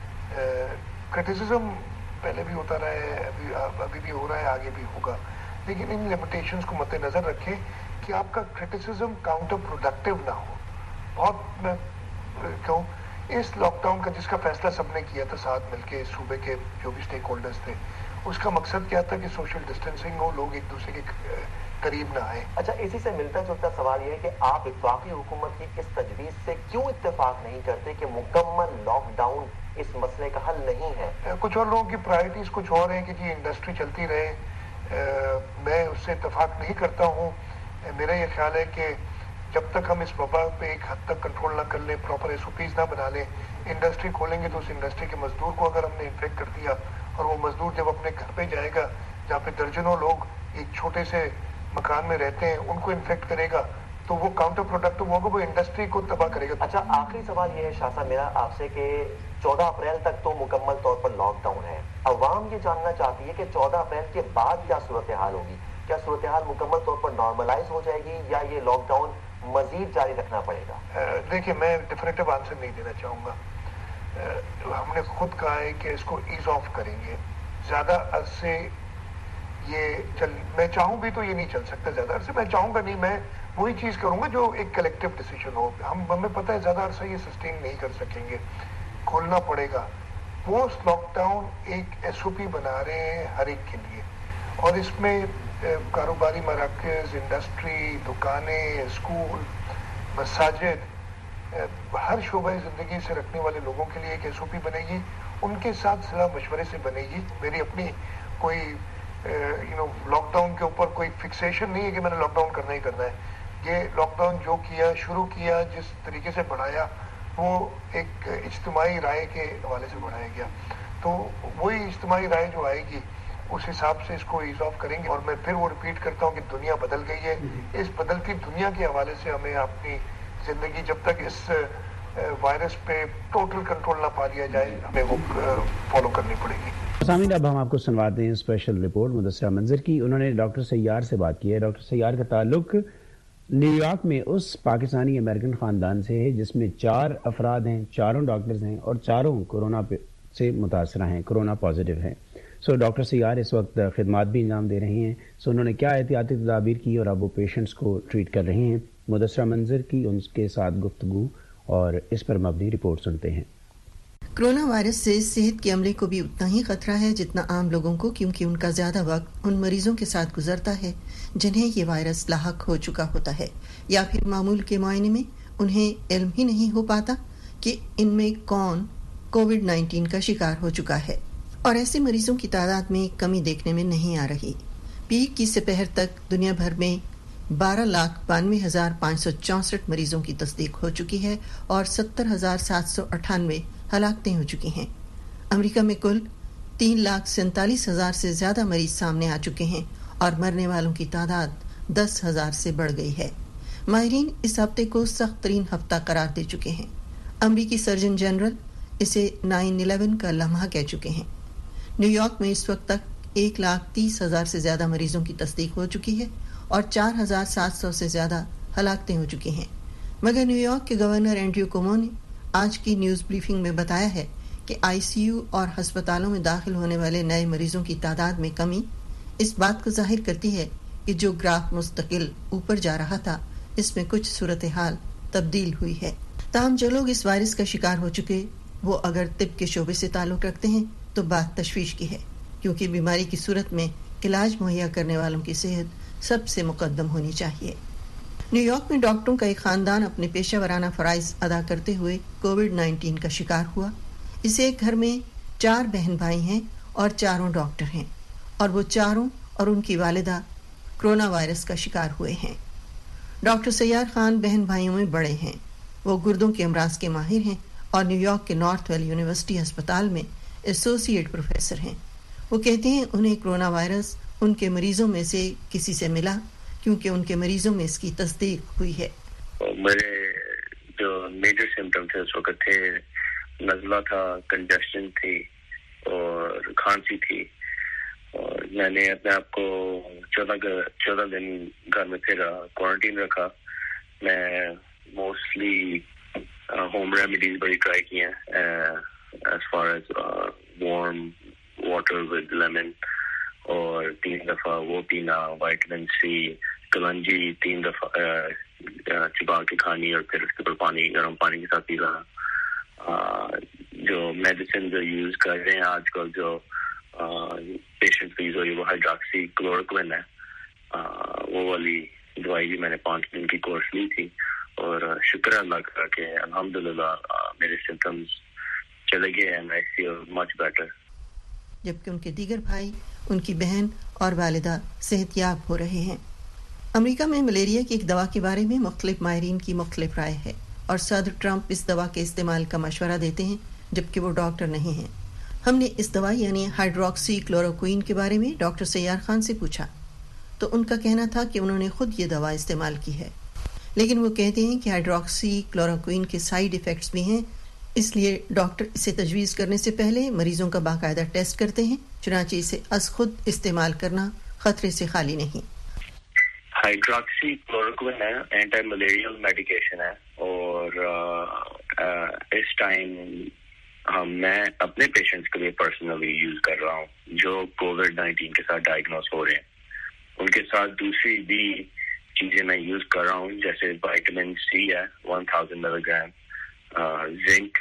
क्रिटिसिज्म पहले भी होता रहा है, अभी भी हो रहा है, आगे भी होगा, लेकिन इन लिमिटेशंस को मद्देनज़र रखें कि आपका क्रिटिसिज्म काउंटर प्रोडक्टिव ना हो। बहुत मैं कहूँ इस लॉकडाउन का जिसका फैसला सबने किया था साथ मिलके, सूबे के जो भी स्टेक होल्डर्स थे, उसका मकसद क्या था कि सोशल डिस्टेंसिंग हो, लोग एक दूसरे के करीब ना आए।
अच्छा, इसी से मिलता जुलता सवाल यह है कि आप वफाकी हुकूमत की इस तजवीज़ से क्यों इत्तेफाक नहीं करते कि मुकम्मल लॉकडाउन इस मसले का हल नहीं है?
कुछ और लोगों की प्रायोरिटीज कुछ और है कि जी इंडस्ट्री चलती रहे, मैं उससे इत्तेफाक नहीं करता हूँ। मेरा ये ख्याल है कि जब तक हम इस वबा पे एक हद तक कंट्रोल ना कर लें, प्रॉपर SOPs ना बना लें, इंडस्ट्री खोलेंगे तो उस इंडस्ट्री के मजदूर को अगर हमने इन्फेक्ट कर दिया और वो मजदूर जब अपने घर पे जाएगा जहाँ पे दर्जनों लोग एक छोटे से मकान में रहते हैं उनको इन्फेक्ट करेगा, तो वो काउंटर प्रोडक्टिव होगा, वो इंडस्ट्री को तबाह करेगा।
अच्छा, आखिरी सवाल ये है शाह साहब मेरा आपसे कि 14 अप्रैल तक तो मुकम्मल तौर पर लॉकडाउन है। अवाम ये जानना चाहती है कि 14 अप्रैल के बाद क्या सूरत हाल होगी? क्या सूरत हाल मुकम्मल तौर पर नॉर्मलाइज हो जाएगी या ये लॉकडाउन मजीद जारी रखना पड़ेगा?
देखिए, मैं डिफिनेटिव आंसर नहीं देना चाहूँगा। हमने खुद कहा है कि इसको ईज ऑफ करेंगे। ज़्यादा अरसे ये मैं चाहूँ भी तो ये नहीं चल सकता ज़्यादा अरसे। मैं चाहूँगा नहीं, मैं वही चीज़ करूँगा जो एक कलेक्टिव डिसीजन हो। हमें पता है ज़्यादा अरसा ये सस्टेन नहीं कर सकेंगे, खोलना पड़ेगा। पोस्ट लॉकडाउन एक SOP बना रहे हैं हर एक के लिए, और इसमें कारोबारी मराकज़, इंडस्ट्री, दुकानें, स्कूल, मसाजिद, हर शोबा ज़िंदगी से रखने वाले लोगों के लिए एक SOP बनेगी, उनके साथ सलाह मशवरे से बनेगी। मेरी अपनी कोई लॉकडाउन के ऊपर कोई फिक्सेशन नहीं है कि मैंने लॉकडाउन करना ही करना है। ये लॉकडाउन जो किया, शुरू किया, जिस तरीके से बढ़ाया, वो एक इज्तिमाई राय के हवाले से बढ़ाया गया। तो वही इज्तिमाई राय जो आएगी उस हिसाब से इसको ईज ऑफ करेंगे। और मैं फिर वो रिपीट करता हूँ कि दुनिया बदल गई है। इस बदलती दुनिया के हवाले से हमें अपनी जिंदगी, जब तक इस वायरस पे टोटल कंट्रोल ना पा लिया जाए, हमें वो फॉलो करनी पड़ेगी।
सामीन, अब हम आपको सुनवाते हैं स्पेशल रिपोर्ट मुदस्सिरा मंजर की। उन्होंने डॉक्टर सैयार से बात की है। डॉक्टर सैयार का ताल्लुक न्यूयॉर्क में उस पाकिस्तानी अमेरिकन ख़ानदान से है जिसमें 4 अफराद हैं, चारों डॉक्टर्स हैं और चारों कोरोना से मुतासरा हैं, कोरोना पॉजिटिव हैं। सो डॉक्टर सैयार इस वक्त खिदमात भी इंजाम दे रही हैं। सो उन्होंने क्या एहतियाती तदाबीर की और अब वो पेशेंट्स को ट्रीट कर रही हैं। मुदस्सिरा मंजर की उनके साथ गुफ्तगू और इस पर मबनी रिपोर्ट सुनते हैं।
कोरोना वायरस से सेहत के अमले को भी उतना ही खतरा है जितना आम लोगों को, क्योंकि उनका ज्यादा वक्त उन मरीजों के साथ गुजरता है जिन्हें ये वायरस लाहक हो चुका होता है, या फिर मामूल के मुआयने में उन्हें इल्म ही नहीं हो पाता कि इनमें कौन कोविड-19 का शिकार हो चुका है। और ऐसे मरीजों की तादाद में कमी देखने में नहीं आ रही। पीक की दोपहर तक दुनिया भर में 12,92,564 मरीजों की तस्दीक हो चुकी है और 70,798 हलाकतें हो चुकी हैं। अमेरिका में कुल 3,47,000 से ज्यादा मरीज सामने आ चुके हैं और मरने वालों की तादाद 10,000 से बढ़ गई है। माहिरीन इस हफ्ते को सख्त तरीन हफ्ता करार दे चुके हैं। अमरीकी सर्जन जनरल इसे 9/11 का लम्हा कह चुके हैं। न्यूयॉर्क में इस वक्त तक 1,30,000 से ज्यादा मरीजों की तस्दीक हो चुकी है और 4,700 से ज्यादा हलाकतें हो चुकी हैं। मगर न्यूयॉर्क के गवर्नर एंड्रयू कुओमो ने आज की न्यूज ब्रीफिंग में बताया है कि आईसीयू और अस्पतालों में दाखिल होने वाले नए मरीजों की तादाद में कमी इस बात को जाहिर करती है कि जो ग्राफ मुस्तकिल ऊपर जा रहा था इसमें कुछ सूरत हाल तब्दील हुई है। ताहम जो लोग इस वायरस का शिकार हो चुके वो अगर तिब के शोबे से ताल्लुक रखते हैं तो बात तशवीश की है, क्योंकि बीमारी की सूरत में इलाज मुहैया करने वालों की सेहत सबसे मुकद्दम होनी चाहिए। न्यूयॉर्क में डॉक्टरों का एक खानदान अपने पेशेवराना फराइज अदा करते हुए कोविड-19 का शिकार हुआ। इसे एक घर में 4 बहन भाई हैं और चारों डॉक्टर हैं और वो चारों और उनकी वालिदा कोरोना वायरस का शिकार हुए हैं। डॉक्टर सैयार खान बहन भाइयों में बड़े हैं। वो गुर्दों के अमराज के माहिर हैं और न्यूयॉर्क के नॉर्थवेल यूनिवर्सिटी अस्पताल में एसोसिएट प्रोफेसर हैं। वो कहते हैं उन्हें कोरोना वायरस उनके मरीजों में से किसी से मिला क्योंकि उनके मरीजों में इसकी तस्दीक हुई है।
मेरे जो मेजर सिम्टम्स थे उस वक्त थे नज़ला था, कंजेशन थी और खांसी थी और मैंने अपने आप को 14 दिन घर में फिर क्वारंटीन रखा। मैं मोस्टली होम रेमेडीज बड़ी ट्राई की हैं as far as warm water with lemon और 3 दफा वो पीना, विटामिन सी, कलंजी 3 दफा चबा के खानी और फिर उसके ऊपर पानी गर्म पानी के साथ पीना। जो मेडिसिन जो यूज कर रहे हैं आजकल जो पेशेंट यूज हो रही है वो हाइड्रोक्सी क्लोरोक्विन है। वो वाली दवाई भी मैंने 5 दिन की कोर्स ली थी और शुक्र अल्लाह का कि अल्हम्दुलिल्लाह मेरे सिम्टम्स चले गए and I feel much better.
जबकि उनके दीगर भाई, उनकी बहन और वालिदा सेहतयाब हो रहे हैं। अमेरिका में मलेरिया की एक दवा के बारे में मुख्तलिफ माहिरीन की मुख्तलिफ राय है और सदर ट्रंप इस दवा के इस्तेमाल का मशवरा देते हैं जबकि वो डॉक्टर नहीं हैं। हमने इस दवा यानी हाइड्रोक्सी क्लोरोक्विन के बारे में डॉक्टर सैयार खान से पूछा तो उनका कहना था कि उन्होंने खुद ये दवा इस्तेमाल की है, लेकिन वो कहते हैं कि हाइड्रोक्सी क्लोरोक्विन के साइड इफेक्ट्स भी हैं, इसलिए डॉक्टर इसे तजवीज़ करने से पहले मरीजों का बाकायदा टेस्ट करते हैं। चुनांचे इसे अज खुद इस्तेमाल करना खतरे से खाली नहीं।
हाइड्रोक्सी क्लोरोक्विन है एंटी मलेरियल मेडिकेशन है और इस टाइम मैं अपने पेशेंट्स के लिए पर्सनली यूज कर रहा हूँ जो कोविड-19 के साथ डायग्नोस हो रहे हैं। उनके साथ दूसरी भी चीजें मैं यूज कर रहा हूँ जैसे विटामिन सी है 1000 मिलीग्राम, जिंक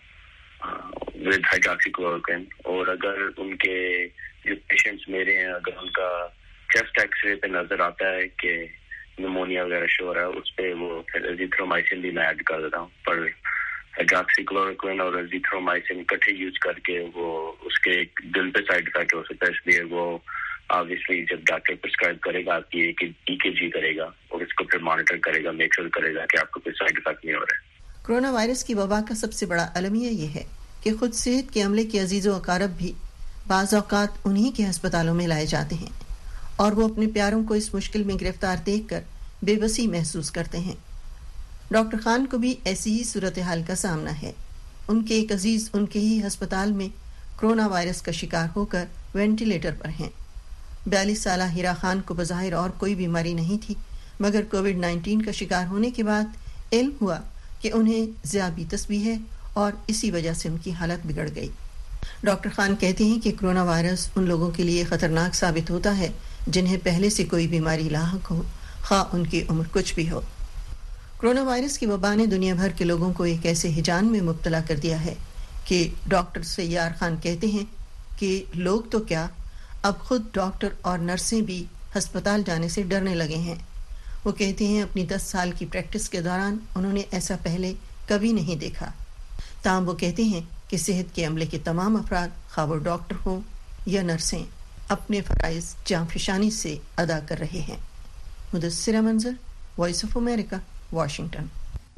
विद हाइड्रोक्सीक्लोरोक्विन। और अगर उनके जो पेशेंट्स मेरे हैं अगर उनका चेस्ट एक्सरे पे नजर आता है कि निमोनिया वगैरह शो हो रहा है उस पे वो फिर एजिथ्रोमाइसिन भी मैं ऐड कर देता हूँ। पर हाइड्रोक्सीक्लोरोक्विन और एजिथ्रोमाइसिन इकट्ठे यूज करके वो उसके दिल पे साइड इफेक्ट हो सकता है, इसलिए वो ऑब्वियसली जब डॉक्टर प्रिस्क्राइब करेगा आपकी एक ईकेजी करेगा और इसको फिर मॉनिटर करेगा, मेक श्योर करेगा कि आपको कोई साइड इफेक्ट नहीं हो रहा है।
कोरोना वायरस की वबा का सबसे बड़ा अलमिया ये है कि खुद सेहत के अमले के अजीज़ो अकारब भी बाज़ औक़ात उन्हीं के अस्पतालों में लाए जाते हैं और वो अपने प्यारों को इस मुश्किल में गिरफ्तार देखकर बेबसी महसूस करते हैं। डॉक्टर खान को भी ऐसी ही सूरत हाल का सामना है। उनके एक अजीज उनके ही अस्पताल में कोरोना वायरस का शिकार होकर वेंटिलेटर पर हैं। 42 साला हीरा खान को बज़ाहिर और कोई बीमारी नहीं थी, मगर कोविड-19 का शिकार होने के बाद इल्म हुआ कि उन्हें ज़ियाबीतस भी है और इसी वजह से उनकी हालत बिगड़ गई। डॉक्टर खान कहते हैं कि कोरोना वायरस उन लोगों के लिए ख़तरनाक साबित होता है जिन्हें पहले से कोई बीमारी लाहक हो, खा उनकी उम्र कुछ भी हो। कोरोना वायरस की वबा ने दुनिया भर के लोगों को एक ऐसे हिजान में मुब्तला कर दिया है कि डॉक्टर सैयार खान कहते हैं कि लोग तो क्या, अब खुद डॉक्टर और नर्सें भी अस्पताल जाने से डरने लगे हैं। वो कहते हैं अपनी 10 साल की प्रैक्टिस के दौरान उन्होंने ऐसा पहले कभी नहीं देखा। ताहम वो कहते हैं कि सेहत के अमले के तमाम अफराद, खा वो डॉक्टर हों या नर्सें, अपने फ़राइज़ जांफिशानी से अदा कर रहे हैं। Mudassira Manzar, voice of America, Washington.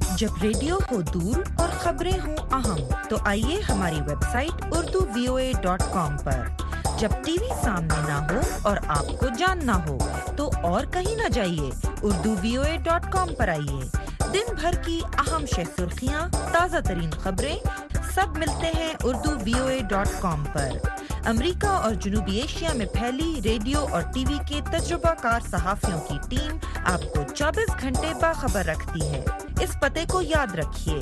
जब रेडियो हो दूर और खबरें हो अहम, तो आइए हमारी वेबसाइट urduvoa.com पर। जब टीवी सामने ना हो और आपको जानना हो, तो और कहीं ना जाइए, urduvoa.com पर आइए। दिन भर की अहम सुर्खियां, ताज़ा तरीन खबरें, सब मिलते हैं urduvoa.com पर। अमेरिका और जनूबी एशिया में फैली रेडियो और टीवी के तजुर्बाकार सहाफियों की टीम आपको 24 घंटे बाखबर रखती है। इस पते को याद रखिए,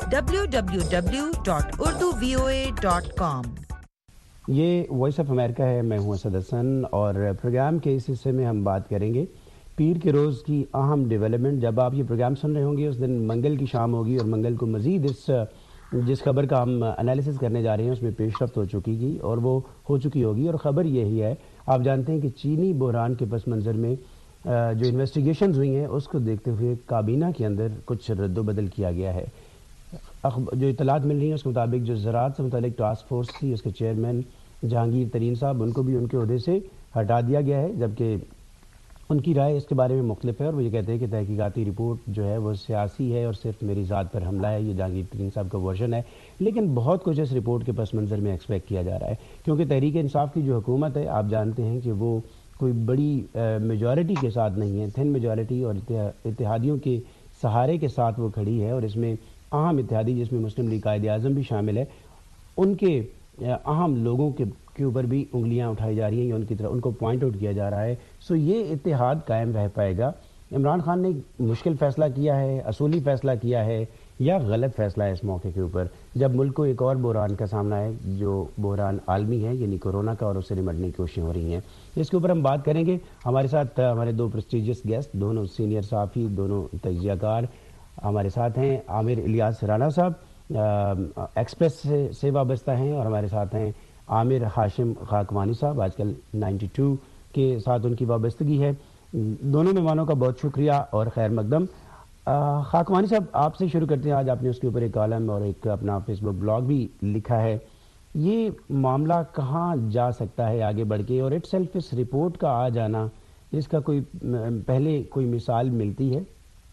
www.urduvoa.com।
ये वॉइस ऑफ अमेरिका है, मैं हूं असद हसन और प्रोग्राम के इस हिस्से में हम बात करेंगे पीर के रोज़ की अहम डेवलपमेंट। जब आप ये प्रोग्राम सुन रहे होंगे उस दिन मंगल की शाम होगी और मंगल को मज़ीद जिस खबर का हम एनालिसिस करने जा रहे हैं उसमें पेशरफ्त हो चुकी और वो हो चुकी होगी। और ख़बर यही है, आप जानते हैं कि चीनी बहरान के पस मंज़र में जो इन्वेस्टिगेशंस हुई हैं उसको देखते हुए काबीना के अंदर कुछ रद्दोबदल किया गया है। जो इतलात मिल रही हैं उसके मुताबिक जो ज़राअत से मुतालिक टास्क फोर्स थी उसके चेयरमैन जहांगीर तरीन साहब, उनको भी उनके ओहदे से हटा दिया गया है, जबकि उनकी राय इसके बारे में मुख्तलिफ है और वो ये कहते हैं कि तहकीकाती रिपोर्ट जो है वो सियासी है और सिर्फ मेरी ज़ात पर हमला है। ये जहांगीर तरीन साहब का वर्जन है, लेकिन बहुत कुछ इस रिपोर्ट के पस मंज़र में एक्सपेक्ट किया जा रहा है, क्योंकि तहरीक इंसाफ की जो हुकूमत है आप जानते हैं कि वो कोई बड़ी मेजॉरिटी के साथ नहीं है, थिन मेजॉरिटी और इत्तेहादियों के सहारे के साथ वो खड़ी है। और इसमें अहम इत्तेहादी जिसमें मुस्लिम लीग कायदे आज़म भी शामिल है, उनके अहम लोगों के ऊपर भी उंगलियां उठाई जा रही हैं या उनकी तरफ उनको पॉइंट आउट किया जा रहा है। सो ये इत्तेहाद कायम रह पाएगा। इमरान खान ने मुश्किल फ़ैसला किया है, असूली फ़ैसला किया है या गलत फ़ैसला है इस मौके के ऊपर, जब मुल्क को एक और बहरान का सामना है जो बहरान आलमी है यानी कोरोना का, और उससे निपटने की कोशिशें हो रही हैं। इसके ऊपर हम बात करेंगे। हमारे साथ हमारे दो प्रेस्टीजियस गेस्ट, दोनों सीनियर सहाफ़ी, दोनों तजियाकार हमारे साथ हैं। आमिर इलियास राना साहब एक्सप्रेस से वाबस्ता हैं और हमारे साथ हैं आमिर हाशिम खाकवानी साहब, आजकल 92 के साथ उनकी वाबस्तगी है। दोनों मेहमानों का बहुत शुक्रिया और खैर मकदम। खाकवानी साहब आपसे शुरू करते हैं। आज आपने उसके ऊपर एक कॉलम और एक अपना फेसबुक ब्लॉग भी लिखा है। ये मामला कहाँ जा सकता है आगे बढ़ के, और इटसेल्फ इस रिपोर्ट का आ जाना, इसका कोई पहले कोई मिसाल मिलती है?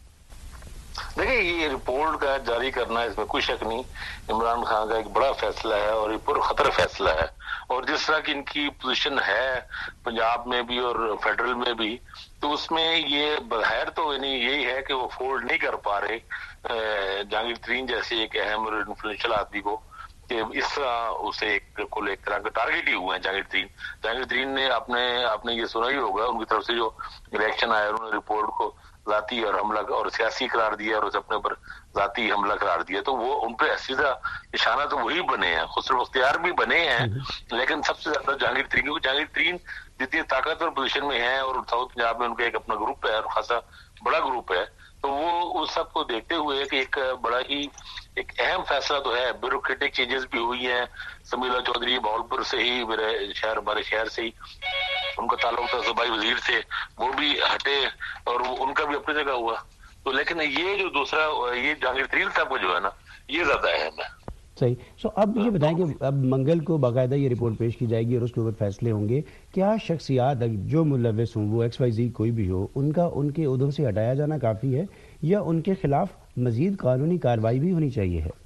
देखिए, ये रिपोर्ट का जारी करना इसमें कोई शक नहीं इमरान खान का एक बड़ा फैसला है और ये पुरखतर फैसला है। और जिस तरह की इनकी पोजीशन है पंजाब में भी और फेडरल में भी, तो उसमें ये बहर तो यही है कि वो अफोर्ड नहीं कर पा रहे जहांगीर तरीन जैसे एक अहम और इन्फ्लुएंशियल आदमी को, कि इस तरह उसे एक तरह का टारगेट ही हुआ है जहांगीर तरीन ने आपने ये सुना ही होगा, उनकी तरफ से जो रिएक्शन आया, उन्होंने रिपोर्ट को जाती और हमला और सियासी करार दिया और उसे अपने ऊपर जाती हमला करार दिया। तो वो उन पे सीधा निशाना तो वही बने हैं, खुसरो मुख्तियार भी बने हैं, लेकिन सबसे ज्यादा जहांगीर तरीन, क्योंकि जहांगीर तरीन जितनी ताकतवर पोजीशन में है और साउथ पंजाब में उनका एक अपना ग्रुप है और खासा बड़ा ग्रुप है, तो वो उस सब को देखते हुए कि एक बड़ा ही एक अहम फैसला तो है। ब्यूरोक्रेटिक चेंजेस भी हुई हैं। समीला चौधरी भावलपुर से ही हमारे शहर से ही उनका ताल्लुक था सूबाई वजीर से, वो भी हटे और उनका भी अपनी जगह हुआ। तो लेकिन ये जो दूसरा ये जहांगीर तरीन साहब को जो है ना, ये ज्यादा अहम है।
सही। सो अब ये बताएं कि अब मंगल को बाकायदा ये रिपोर्ट पेश की जाएगी और उसके ऊपर फैसले होंगे। क्या शख्सियात जो मुलव्वस हों, वो XYZ कोई भी हो, उनका उनके उहदों से हटाया जाना काफ़ी है या उनके खिलाफ मजीद कानूनी कार्रवाई भी होनी चाहिए है?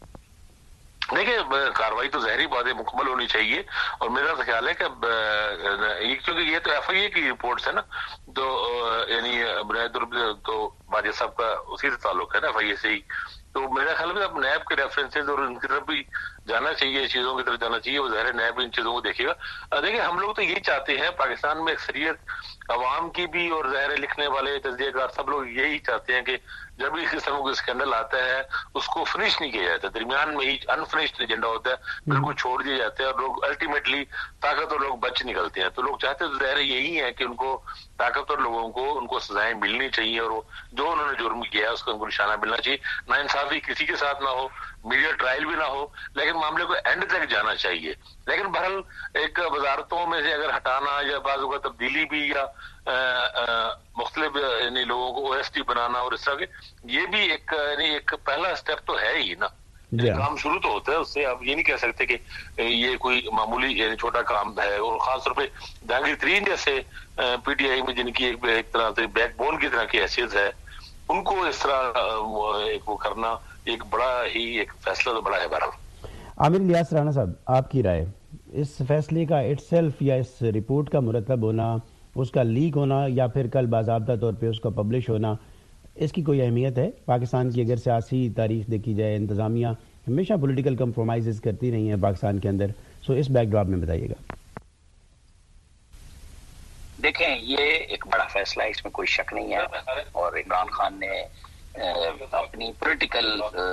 देखिए, कार्रवाई तो ज़ाहिरी बात है मुकम्मल होनी चाहिए और मेरा तो ख्याल है कि क्योंकि ये तो FIA की रिपोर्ट्स है ना, तो यानी तो बाजा साहब का उसी से ताल्लुक है ना, FIA से ही। तो मेरा ख्याल में अब नैब के रेफरेंसेज और उनकी तरफ भी जाना चाहिए, चीज़ों की तरफ जाना चाहिए। वो ज़ाहिर नैब इन चीज़ों को देखेगा। देखिए, हम लोग तो यही चाहते हैं, पाकिस्तान में अक्सरियत अवाम की भी और ज़ाहिर लिखने वाले तजज़ियाकार सब लोग यही चाहते हैं कि जब भी इस किस्म का स्कैंडल आता है उसको फिनिश नहीं किया जाता, दरमियान में ही अनफिनिश्ड एजेंडा होता है, बिल्कुल छोड़ दिए जाते हैं और लोग अल्टीमेटली ताकतवर लोग बच निकलते हैं। तो लोग चाहते तो ज़ाहिर यही है कि उनको ताकतवर लोगों को उनको सजाएं मिलनी चाहिए और जो उन्होंने जुर्म किया है उसको उनको निशाना मिलना चाहिए। नाइंसाफी किसी के साथ ना हो, मीडिया ट्रायल भी ना हो, लेकिन मामले को एंड तक जाना चाहिए। लेकिन बहरहाल एक वजारतों में से अगर हटाना या बाजू का तब्दीली भी या मुख्तलिफ यानी लोगों को OST बनाना और इस तरह के, ये भी एक पहला स्टेप तो है ही ना। काम शुरू तो होता है उससे। आप ये नहीं कह सकते कि ये कोई मामूली छोटा काम है। और खासतौर पे जहांगीर तरीन जैसे PTI में जिनकी एक तरह से बैकबोन की तरह की हैसियत है, ان کو اس طرح وہ کرنا ایک بڑا ہی ایک فیصلہ تو بڑا ہے. بہرحال
عامر الیاس رانا صاحب، آپ کی رائے اس فیصلے کا اٹ سیلف یا اس رپورٹ کا مرتب ہونا، اس کا لیک ہونا یا پھر کل باضابطہ طور پہ اس کا پبلش ہونا، اس کی کوئی اہمیت ہے؟ پاکستان کی اگر سیاسی تاریخ دیکھی جائے، انتظامیہ ہمیشہ پولیٹیکل کمپرومائزز کرتی رہی ہیں پاکستان کے اندر، سو اس بیک ڈراپ میں بتائیے گا.
دیکھیں، یہ ایک بڑا فیصلہ ہے، اس میں کوئی شک نہیں ہے، اور عمران خان نے اپنی پولیٹیکل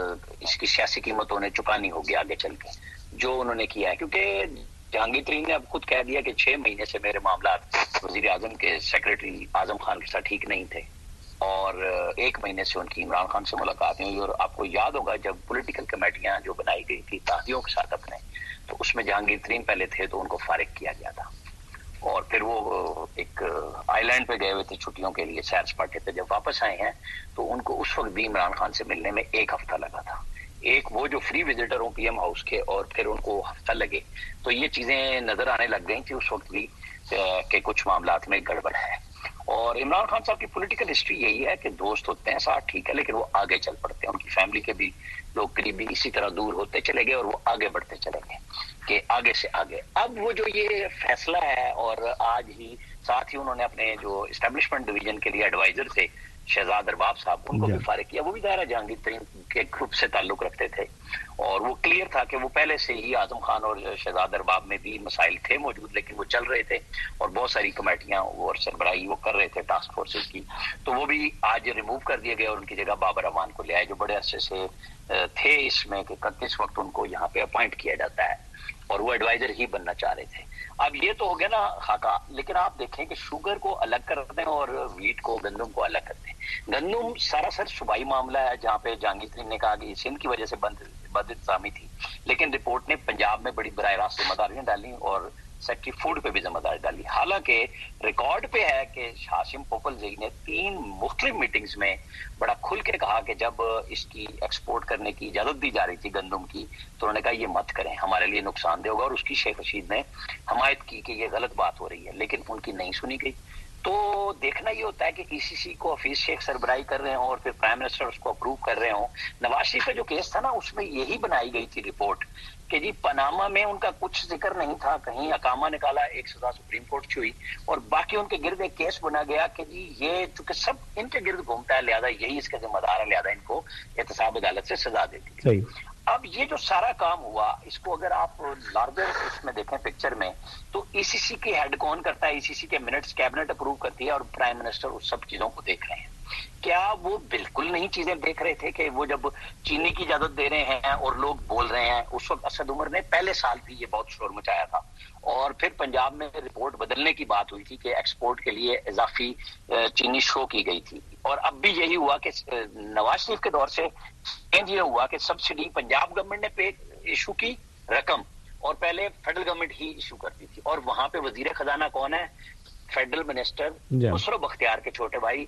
اس کی سیاسی قیمتوں نے چکانی ہوگی آگے چل کے جو انہوں نے کیا ہے. کیونکہ جہانگیر ترین نے اب خود کہہ دیا کہ 6 مہینے سے میرے معاملات وزیر اعظم کے سیکرٹری اعظم خان کے ساتھ ٹھیک نہیں تھے، اور 1 مہینے سے ان کی عمران خان سے ملاقات نہیں ہوئی. اور آپ کو یاد ہوگا جب پولیٹیکل کمیٹیاں جو بنائی گئی تھی تازیوں کے ساتھ اپنے، تو اس میں جہانگیر ترین پہلے تھے تو ان کو فارغ کیا گیا تھا، اور پھر وہ ایک آئی لینڈ پہ گئے ہوئے تھے چھٹیوں کے لیے سیر سپاٹے پہ. جب واپس آئے ہیں تو ان کو اس وقت بھی عمران خان سے ملنے میں 1 ہفتہ لگا تھا. ایک وہ جو فری وزٹر ہوں پی ایم ہاؤس کے، اور پھر ان کو ہفتہ لگے. تو یہ چیزیں نظر آنے لگ گئی تھی اس وقت بھی کہ کچھ معاملات میں گڑبڑ ہے. اور عمران خان صاحب کی پولیٹیکل ہسٹری یہی ہے کہ دوست ہوتے ہیں ساتھ، ٹھیک ہے، لیکن وہ آگے چل پڑتے ہیں. ان کی فیملی کے بھی لوگ قریبی اسی طرح دور ہوتے چلے گئے اور وہ آگے بڑھتے چلے گئے کہ آگے سے آگے. اب وہ جو یہ فیصلہ ہے، اور آج ہی ساتھ ہی انہوں نے اپنے جو اسٹیبلشمنٹ ڈویژن کے لیے ایڈوائزر تھے شہزاد ارباب صاحب، ان کو بھی فارغ کیا. وہ بھی ظاہر جہانگیر ترین کے گروپ سے تعلق رکھتے تھے، اور وہ کلیئر تھا کہ وہ پہلے سے ہی اعظم خان اور شہزاد ارباب میں بھی مسائل تھے موجود، لیکن وہ چل رہے تھے اور بہت ساری کمیٹیاں اور سربراہی وہ کر رہے تھے ٹاسک فورسز کی. تو وہ بھی آج ریموو کر دیے گئے اور ان کی جگہ بابر امان کو لے آئے جو بڑے عرصے سے تھے اس میں کہ کس وقت ان کو یہاں پہ اپوائنٹ کیا جاتا ہے، اور وہ ایڈوائزر ہی بننا چاہ رہے تھے. اب یہ تو ہو گیا نا خاکہ، لیکن آپ دیکھیں کہ شوگر کو الگ کر دیں اور ویٹ کو، گندم کو الگ کر دیں. گندم سراسر صوبائی معاملہ ہے جہاں پہ جہانگیر ترین نے کہا کہ یہ سندھ کی وجہ سے بد انتظامی تھی، لیکن رپورٹ نے پنجاب میں بڑی براہ راست ذمہ داریاں ڈالی اور سیکٹری فوڈ پہ بھی ذمہ داری ڈالی. حالانکہ ریکارڈ پہ ہے کہ ہاشم پوپل زئی نے 3 مختلف میٹنگز میں بڑا کھل کے کہا کہ جب اس کی ایکسپورٹ کرنے کی اجازت دی جا رہی تھی گندم کی، تو انہوں نے کہا یہ مت کریں، ہمارے لیے نقصان دہ ہوگا، اور اس کی شیخ رشید نے حمایت کی کہ یہ غلط بات ہو رہی ہے، لیکن ان کی نہیں سنی گئی. تو دیکھنا یہ ہوتا ہے کہ کسی سی کو حفیظ شیخ سربراہی کر رہے ہوں اور پھر پرائم منسٹر اس کو اپروو کر رہے ہوں. نواز شریف کا جو کیس تھا نا، اس میں یہی بنائی گئی تھی رپورٹ کہ جی پاناما میں ان کا کچھ ذکر نہیں تھا، کہیں اقامہ نکالا، ایک سزا سپریم کورٹ کی ہوئی، اور باقی ان کے گرد ایک کیس بنا گیا کہ جی یہ چونکہ سب ان کے گرد گھومتا ہے لہذا یہی اس کا ذمہ دار ہے، لہذا ان کو احتساب عدالت سے سزا دے دی. اب یہ جو سارا کام ہوا، اس کو اگر آپ لارجر اس میں دیکھیں پکچر میں، تو ای سی سی کی ہیڈ کون کرتا ہے؟ ای سی سی کے منٹس کیبنٹ اپروو کرتی ہے اور پرائم منسٹر اس سب چیزوں کو دیکھ رہے ہیں. کیا وہ بالکل نہیں چیزیں دیکھ رہے تھے کہ وہ جب چینی کی اجازت دے رہے ہیں اور لوگ بول رہے ہیں، اس وقت اسد عمر نے پہلے سال بھی یہ بہت شور مچایا تھا، اور پھر پنجاب میں رپورٹ بدلنے کی بات ہوئی تھی کہ ایکسپورٹ کے لیے اضافی چینی شو کی گئی تھی. اور اب بھی یہی ہوا کہ نواز شریف کے دور سے چینج یہ ہوا کہ سبسڈی پنجاب گورنمنٹ نے پے ایشو کی رقم، اور پہلے فیڈرل گورنمنٹ ہی ایشو کرتی تھی، اور وہاں پہ وزیر خزانہ کون ہے؟ فیڈرل منسٹر خسرو بختیار کے چھوٹے بھائی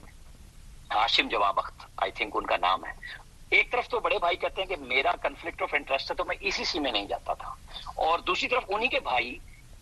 ہاشم جواں بخت، آئی تھنک ان کا نام ہے. ایک طرف تو بڑے بھائی کہتے ہیں کہ میرا کنفلکٹ آف انٹرسٹ ہے تو میں ای سی سی میں نہیں جاتا تھا، اور دوسری طرف انہی کے بھائی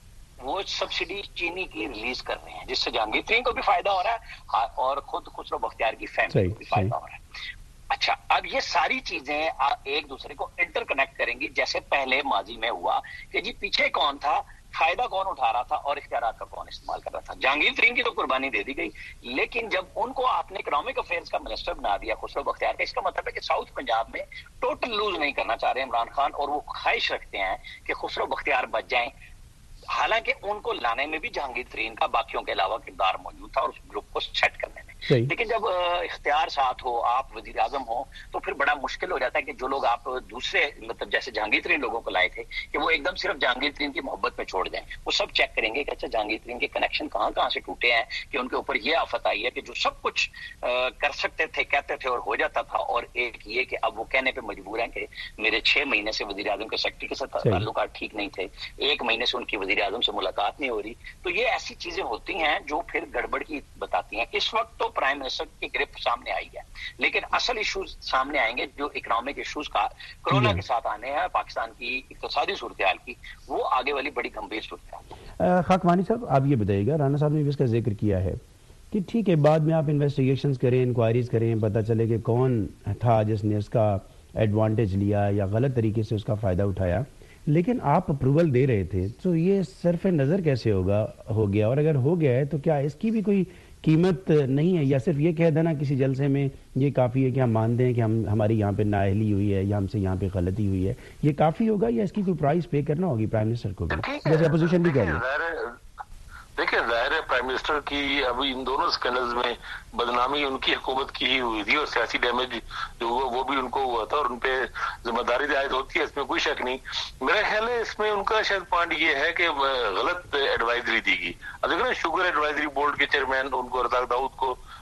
وہ سبسڈی چینی کی ریلیز کر رہے ہیں جس سے جہانگیر ترین کو بھی فائدہ ہو رہا ہے اور خود خسرو بختیار کی فیملی کو بھی فائدہ ہو رہا ہے. اچھا، اب یہ ساری چیزیں ایک دوسرے کو انٹر کنیکٹ کریں گی، جیسے پہلے ماضی میں ہوا کہ جی پیچھے کون تھا، فائدہ کون اٹھا رہا تھا اور اختیارات کا کون استعمال کر رہا تھا. جہانگیر ترین کی تو قربانی دے دی گئی، لیکن جب ان کو آپ نے اکنامک افیئرز کا منسٹر بنا دیا خسرو بختیار کا، اس کا مطلب ہے کہ ساؤتھ پنجاب میں ٹوٹل لوز نہیں کرنا چاہ رہے عمران خان، اور وہ خواہش رکھتے ہیں کہ خسرو بختیار بچ جائیں. حالانکہ ان کو لانے میں بھی جہانگیر ترین کا باقیوں کے علاوہ کردار موجود تھا اور اس گروپ کو سیٹ کرنے میں، لیکن جب اختیار ساتھ ہو، آپ وزیر اعظم ہو، تو پھر بڑا مشکل ہو جاتا ہے کہ جو لوگ آپ دوسرے مطلب جیسے جہانگیر ترین لوگوں کو لائے تھے کہ وہ ایک دم صرف جہانگیر ترین کی محبت میں چھوڑ دیں. وہ سب چیک کریں گے کہ اچھا جہانگیر ترین کے کنیکشن کہاں کہاں سے ٹوٹے ہیں کہ ان کے اوپر یہ آفت آئی ہے کہ جو سب کچھ کر سکتے تھے، کہتے تھے اور ہو جاتا تھا، اور ایک یہ کہ اب وہ کہنے پہ مجبور ہیں کہ میرے 6 مہینے سے وزیر اعظم کے سیکرٹری کے ساتھ تعلقات ٹھیک نہیں تھے، 1 مہینے سے ان کی وزیر اعظم سے ملاقات نہیں ہو رہی. تو یہ ایسی چیزیں ہوتی ہیں جو پھر گڑبڑ کی بتاتی ہیں. اس وقت تو پرائم منسٹر کی گرفت سامنے آئی ہے، لیکن اصل ایشوز سامنے آئیں گے جو اکنامک ایشوز کا کرونا کے ساتھ آنے ہیں، پاکستان کی اقتصادی صورتحال کی، وہ آگے والی بڑی گمبھیر صورتحال.
خاکوانی صاحب آپ یہ بتائیے گا، رانا صاحب نے بھی اس کا ذکر کیا ہے کہ ٹھیک ہے بعد میں آپ انویسٹیگیشنز کریں, انکوائریز کریں, پتہ چلے کہ کون تھا جس نے اس کا ایڈوانٹیج لیا یا غلط طریقے سے اس کا فائدہ اٹھایا, لیکن آپ اپروول دے رہے تھے, تو یہ صرف نظر کیسے ہو گیا, اور اگر ہو گیا ہے تو کیا اس کی بھی کوئی قیمت نہیں ہے, یا صرف یہ کہہ دینا کسی جلسے میں یہ کافی ہے کہ ہم مانتے ہیں کہ ہماری یہاں پہ نااہلی ہوئی ہے یا ہم سے یہاں پہ غلطی ہوئی ہے, یہ کافی ہوگا یا اس کی کوئی پرائز پے کرنا ہوگی پرائم منسٹر کو بھی, جیسے اپوزیشن بھی کہہ رہی ہے؟
دیکھیں ظاہر ہے پرائم منسٹر کی ابھی ان دونوں اسکینڈلز میں بدنامی ان کی حکومت کی ہی ہوئی تھی, اور سیاسی ڈیمیج جو ہوا وہ بھی ان کو ہوا تھا, اور ان پہ ذمہ داری عائد ہوتی ہے, اس میں کوئی شک نہیں. میرا خیال ہے اس میں ان کا شاید پوائنٹ یہ ہے کہ غلط ایڈوائزری دی گئی. اب دیکھو نا شوگر ایڈوائزری بورڈ کے چیئرمین ان کو رزاق داؤد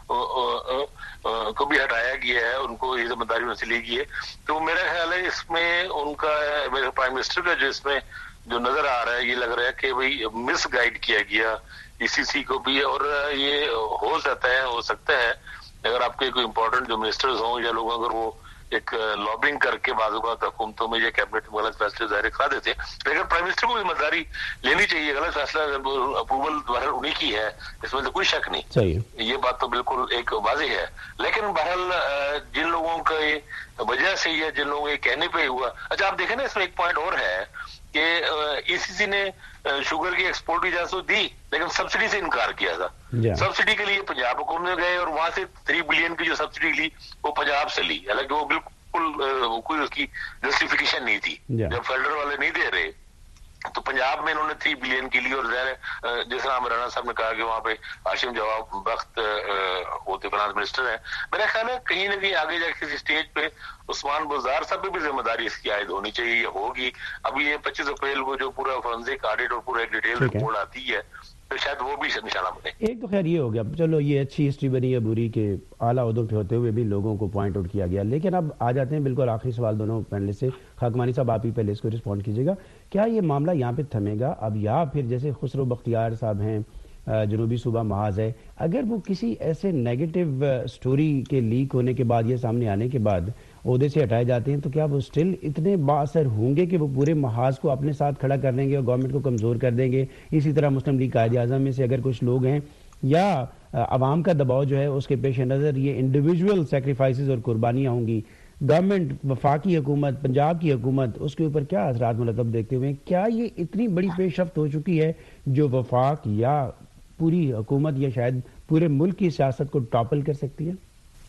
کو بھی ہٹایا گیا ہے, ان کو یہ ذمہ داری ان سے لی گئی ہے. تو میرا خیال ہے اس میں ان کا پرائم منسٹر کا جو اس میں جو نظر آ رہا ہے یہ لگ رہا ہے کہ بھئی مس گائیڈ کیا گیا ECC کو بھی, اور یہ ہو سکتا ہے اگر آپ کے کوئی امپورٹنٹ جو منسٹرز ہوں یا لوگ اگر وہ ایک لابنگ کر کے بعض اوقات حکومتوں میں یا کیبنٹ میں غلط فیصلے ظاہر کھا دیتے ہیں, لیکن پرائم منسٹر کو ذمہ داری لینی چاہیے. غلط فیصلہ اپروول بہرحال انہیں کی ہے, اس میں تو کوئی شک نہیں, یہ بات تو بالکل ایک واضح ہے. لیکن بہرحال جن لوگوں کے وجہ سے یا جن لوگوں کے کہنے پہ ہوا, اچھا آپ دیکھیں نا اس میں ایک پوائنٹ اور ہے کہ ECC نے شوگر کی ایکسپورٹ کی اجازت دی لیکن سبسڈی سے انکار کیا تھا. سبسڈی کے لیے پنجاب حکومت میں گئے اور وہاں سے 3 بلین کی جو سبسڈی لی وہ پنجاب سے لی, حالانکہ وہ بالکل کوئی اس کی جسٹیفیکیشن نہیں تھی. جب فیڈرل والے نہیں دے رہے تو پنجاب میں انہوں نے 3 بلین کی لی, اور ظاہر جس طرح رانا صاحب نے کہا کہ وہاں پہ ہاشم جواب بخت ہوتے فائنانس منسٹر ہیں. میرا خیال ہے کہیں نہ کہیں آگے جا کے کسی اسٹیج پہ عثمان بزدار صاحب پہ بھی ذمہ داری اس کی عائد ہونی چاہیے یا ہوگی. ابھی یہ 25 اپریل کو جو پورا فورنزک آڈٹ اور پورا ایک ڈیٹیل رپورٹ آتی ہے تو شاید وہ بھی نشانہ بنے. ایک
تو خیر یہ ہو گیا, چلو یہ اچھی ہسٹری بنی ہے بری کہ اعلیٰ عہدوں پہ ہوتے ہوئے بھی لوگوں کو پوائنٹ آؤٹ کیا گیا. لیکن اب آ جاتے ہیں بالکل آخری سوال دونوں پینلسٹ سے. خاکمانی صاحب آپ ہی پہلے اس کو رسپونڈ کیجیے گا, کیا یہ معاملہ یہاں پہ تھمے گا اب, یا پھر جیسے خسرو بختیار صاحب ہیں جنوبی صوبہ محاذ ہے, اگر وہ کسی ایسے نیگیٹو سٹوری کے لیک ہونے کے بعد, یہ سامنے آنے کے بعد عہدے سے ہٹائے جاتے ہیں, تو کیا وہ سٹل اتنے بااثر ہوں گے کہ وہ پورے محاذ کو اپنے ساتھ کھڑا کر دیں گے اور گورنمنٹ کو کمزور کر دیں گے؟ اسی طرح مسلم لیگ قائد اعظم میں سے اگر کچھ لوگ ہیں, یا عوام کا دباؤ جو ہے اس کے پیش نظر یہ انڈیویجول سیکریفائسز اور قربانیاں ہوں گی, گورنمنٹ وفاقی حکومت پنجاب کی حکومت اس کے اوپر کیا اثرات مرتب دیکھتے ہوئے, کیا یہ اتنی بڑی پیش رفت ہو چکی ہے جو وفاق یا پوری حکومت یا شاید پورے ملک کی سیاست کو ٹاپل کر سکتی ہے؟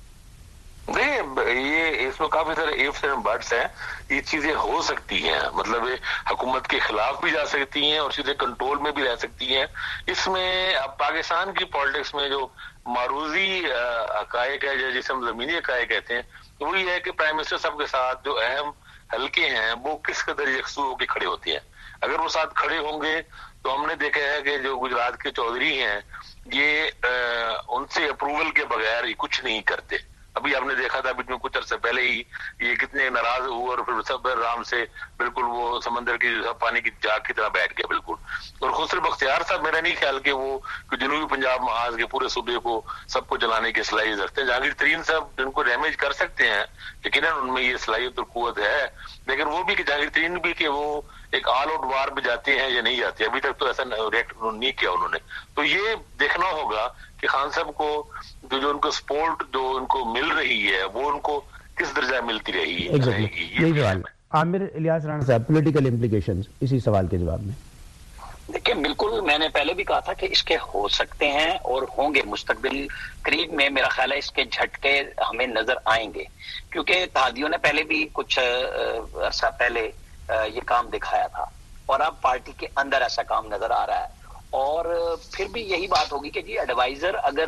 یہ اس میں کافی سارے ایفس اینڈ بٹس ہیں. یہ چیزیں ہو سکتی ہیں, مطلب حکومت کے خلاف بھی جا سکتی ہیں اور چیزیں کنٹرول میں بھی رہ سکتی ہیں. اس میں اب پاکستان کی پالیٹکس میں جو معروضی حقائق ہے جسے ہم زمینی حقائق کہتے ہیں, وہ یہ ہے کہ پرائم منسٹر صاحب کے ساتھ جو اہم حلقے ہیں وہ کس قدر یکسو ہو کے کھڑے ہوتے ہیں. اگر وہ ساتھ کھڑے ہوں گے تو ہم نے دیکھا ہے کہ جو گجرات کے چودھری ہیں یہ ان سے اپروول کے بغیر ہی کچھ نہیں کرتے. ابھی آپ نے دیکھا تھا بیچ میں کچھ عرصے پہلے ہی یہ کتنے ناراض ہوئے اور پھر سب رام سے بالکل وہ سمندر کی پانی کی جاگ کی طرح بیٹھ گیا بالکل. اور خسرو بختیار صاحب میرا نہیں خیال کہ وہ جنوبی پنجاب محاذ کے پورے صوبے کو سب کو جلانے کی صلاحیت رکھتے ہیں. جہانگیر ترین صاحب جن کو ڈیمیج کر سکتے ہیں لیکن ان میں یہ صلاحیت اور قوت ہے, لیکن وہ بھی کہ جہانگیر ترین بھی کہ وہ ایک آل آؤٹ وار پہ جاتے ہیں یا نہیں جاتے, ابھی تک تو ایسا ریئیکٹ نہیں کیا انہوں نے. تو یہ دیکھنا ہوگا کہ خان صاحب کو جو ان کو سپورٹ جو ان کو مل رہی ہے وہ ان کو کس درجہ ملتی رہی ہے.
یہی سوال عامر الیاس رانا صاحب, پولیٹیکل امپلیکیشنز اسی سوال کے جواب میں.
دیکھیں بالکل میں نے پہلے بھی کہا تھا کہ اس کے ہو سکتے ہیں اور ہوں گے مستقبل قریب میں. میرا خیال ہے اس کے جھٹکے ہمیں نظر آئیں گے, کیونکہ اتحادیوں نے پہلے بھی کچھ عرصہ پہلے یہ کام دکھایا تھا اور اب پارٹی کے اندر ایسا کام نظر آ رہا ہے. اور پھر بھی یہی بات ہوگی کہ جی ایڈوائزر اگر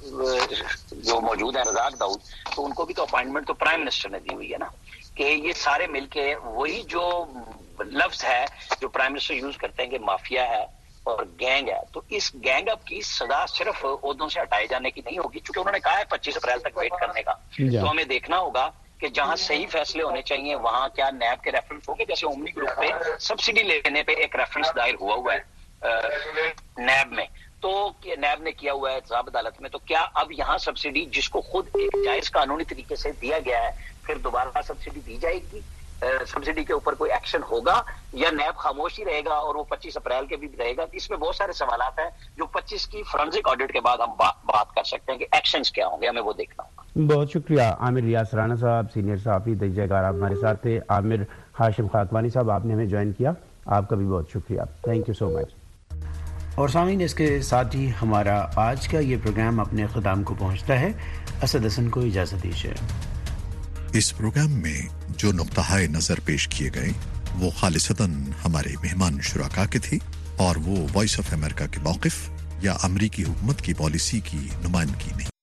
جو موجود ہیں رزاق داؤد, تو ان کو بھی تو اپائنٹمنٹ تو پرائم منسٹر نے دی ہوئی ہے نا, کہ یہ سارے مل کے وہی جو لفظ ہے جو پرائم منسٹر یوز کرتے ہیں کہ مافیا ہے اور گینگ ہے, تو اس گینگ اپ کی سزا صرف عہدوں سے ہٹائے جانے کی نہیں ہوگی, چونکہ انہوں نے کہا ہے 25 اپریل تک ویٹ کرنے کا. تو ہمیں دیکھنا ہوگا کہ جہاں صحیح فیصلے ہونے چاہیے وہاں کیا نیب کے ریفرنس ہوگے. جیسے اومنی گروپ پہ سبسڈی لینے پہ ایک ریفرنس دائر ہوا ہے نیب میں, تو نیب نے کیا ہوا ہے احتساب عدالت میں, تو کیا اب یہاں سبسڈی جس کو خود ایک جائز قانونی طریقے سے دیا گیا ہے پھر دوبارہ سبسڈی دی جائے گی سبسڈی کے اوپر کوئی ایکشن ہوگا یا نیب خاموشی رہے گا اور وہ 25 اپریل کے بھی رہے گا. اس میں بہت سارے سوالات ہیں جو 25 کی فورنزک آڈٹ کے بعد ہم بات کر سکتے ہیں کہ ایکشنز کیا ہوں گے, ہمیں وہ دیکھنا ہوگا.
بہت شکریہ عامر ریاض رانا صاحب, سینئر صحافی درجہ کار, آپ ہمارے ساتھ تھے. عامر ہاشم خاکوانی صاحب, آپ نے ہمیں جوائن کیا, آپ کا بھی بہت شکریہ, تھینک یو سو مچ. اور سامعین, اس کے ساتھ ہی ہمارا آج کا یہ پروگرام اپنے اختتام کو پہنچتا ہے. اسد حسن کو اجازت دیجیے.
اس پروگرام میں جو نقطہ نظر پیش کیے گئے وہ خالصتاً ہمارے مہمان شرکا کے تھے اور وہ وائس آف امریکہ کے موقف یا امریکی حکومت کی پالیسی کی نمائندگی نہیں.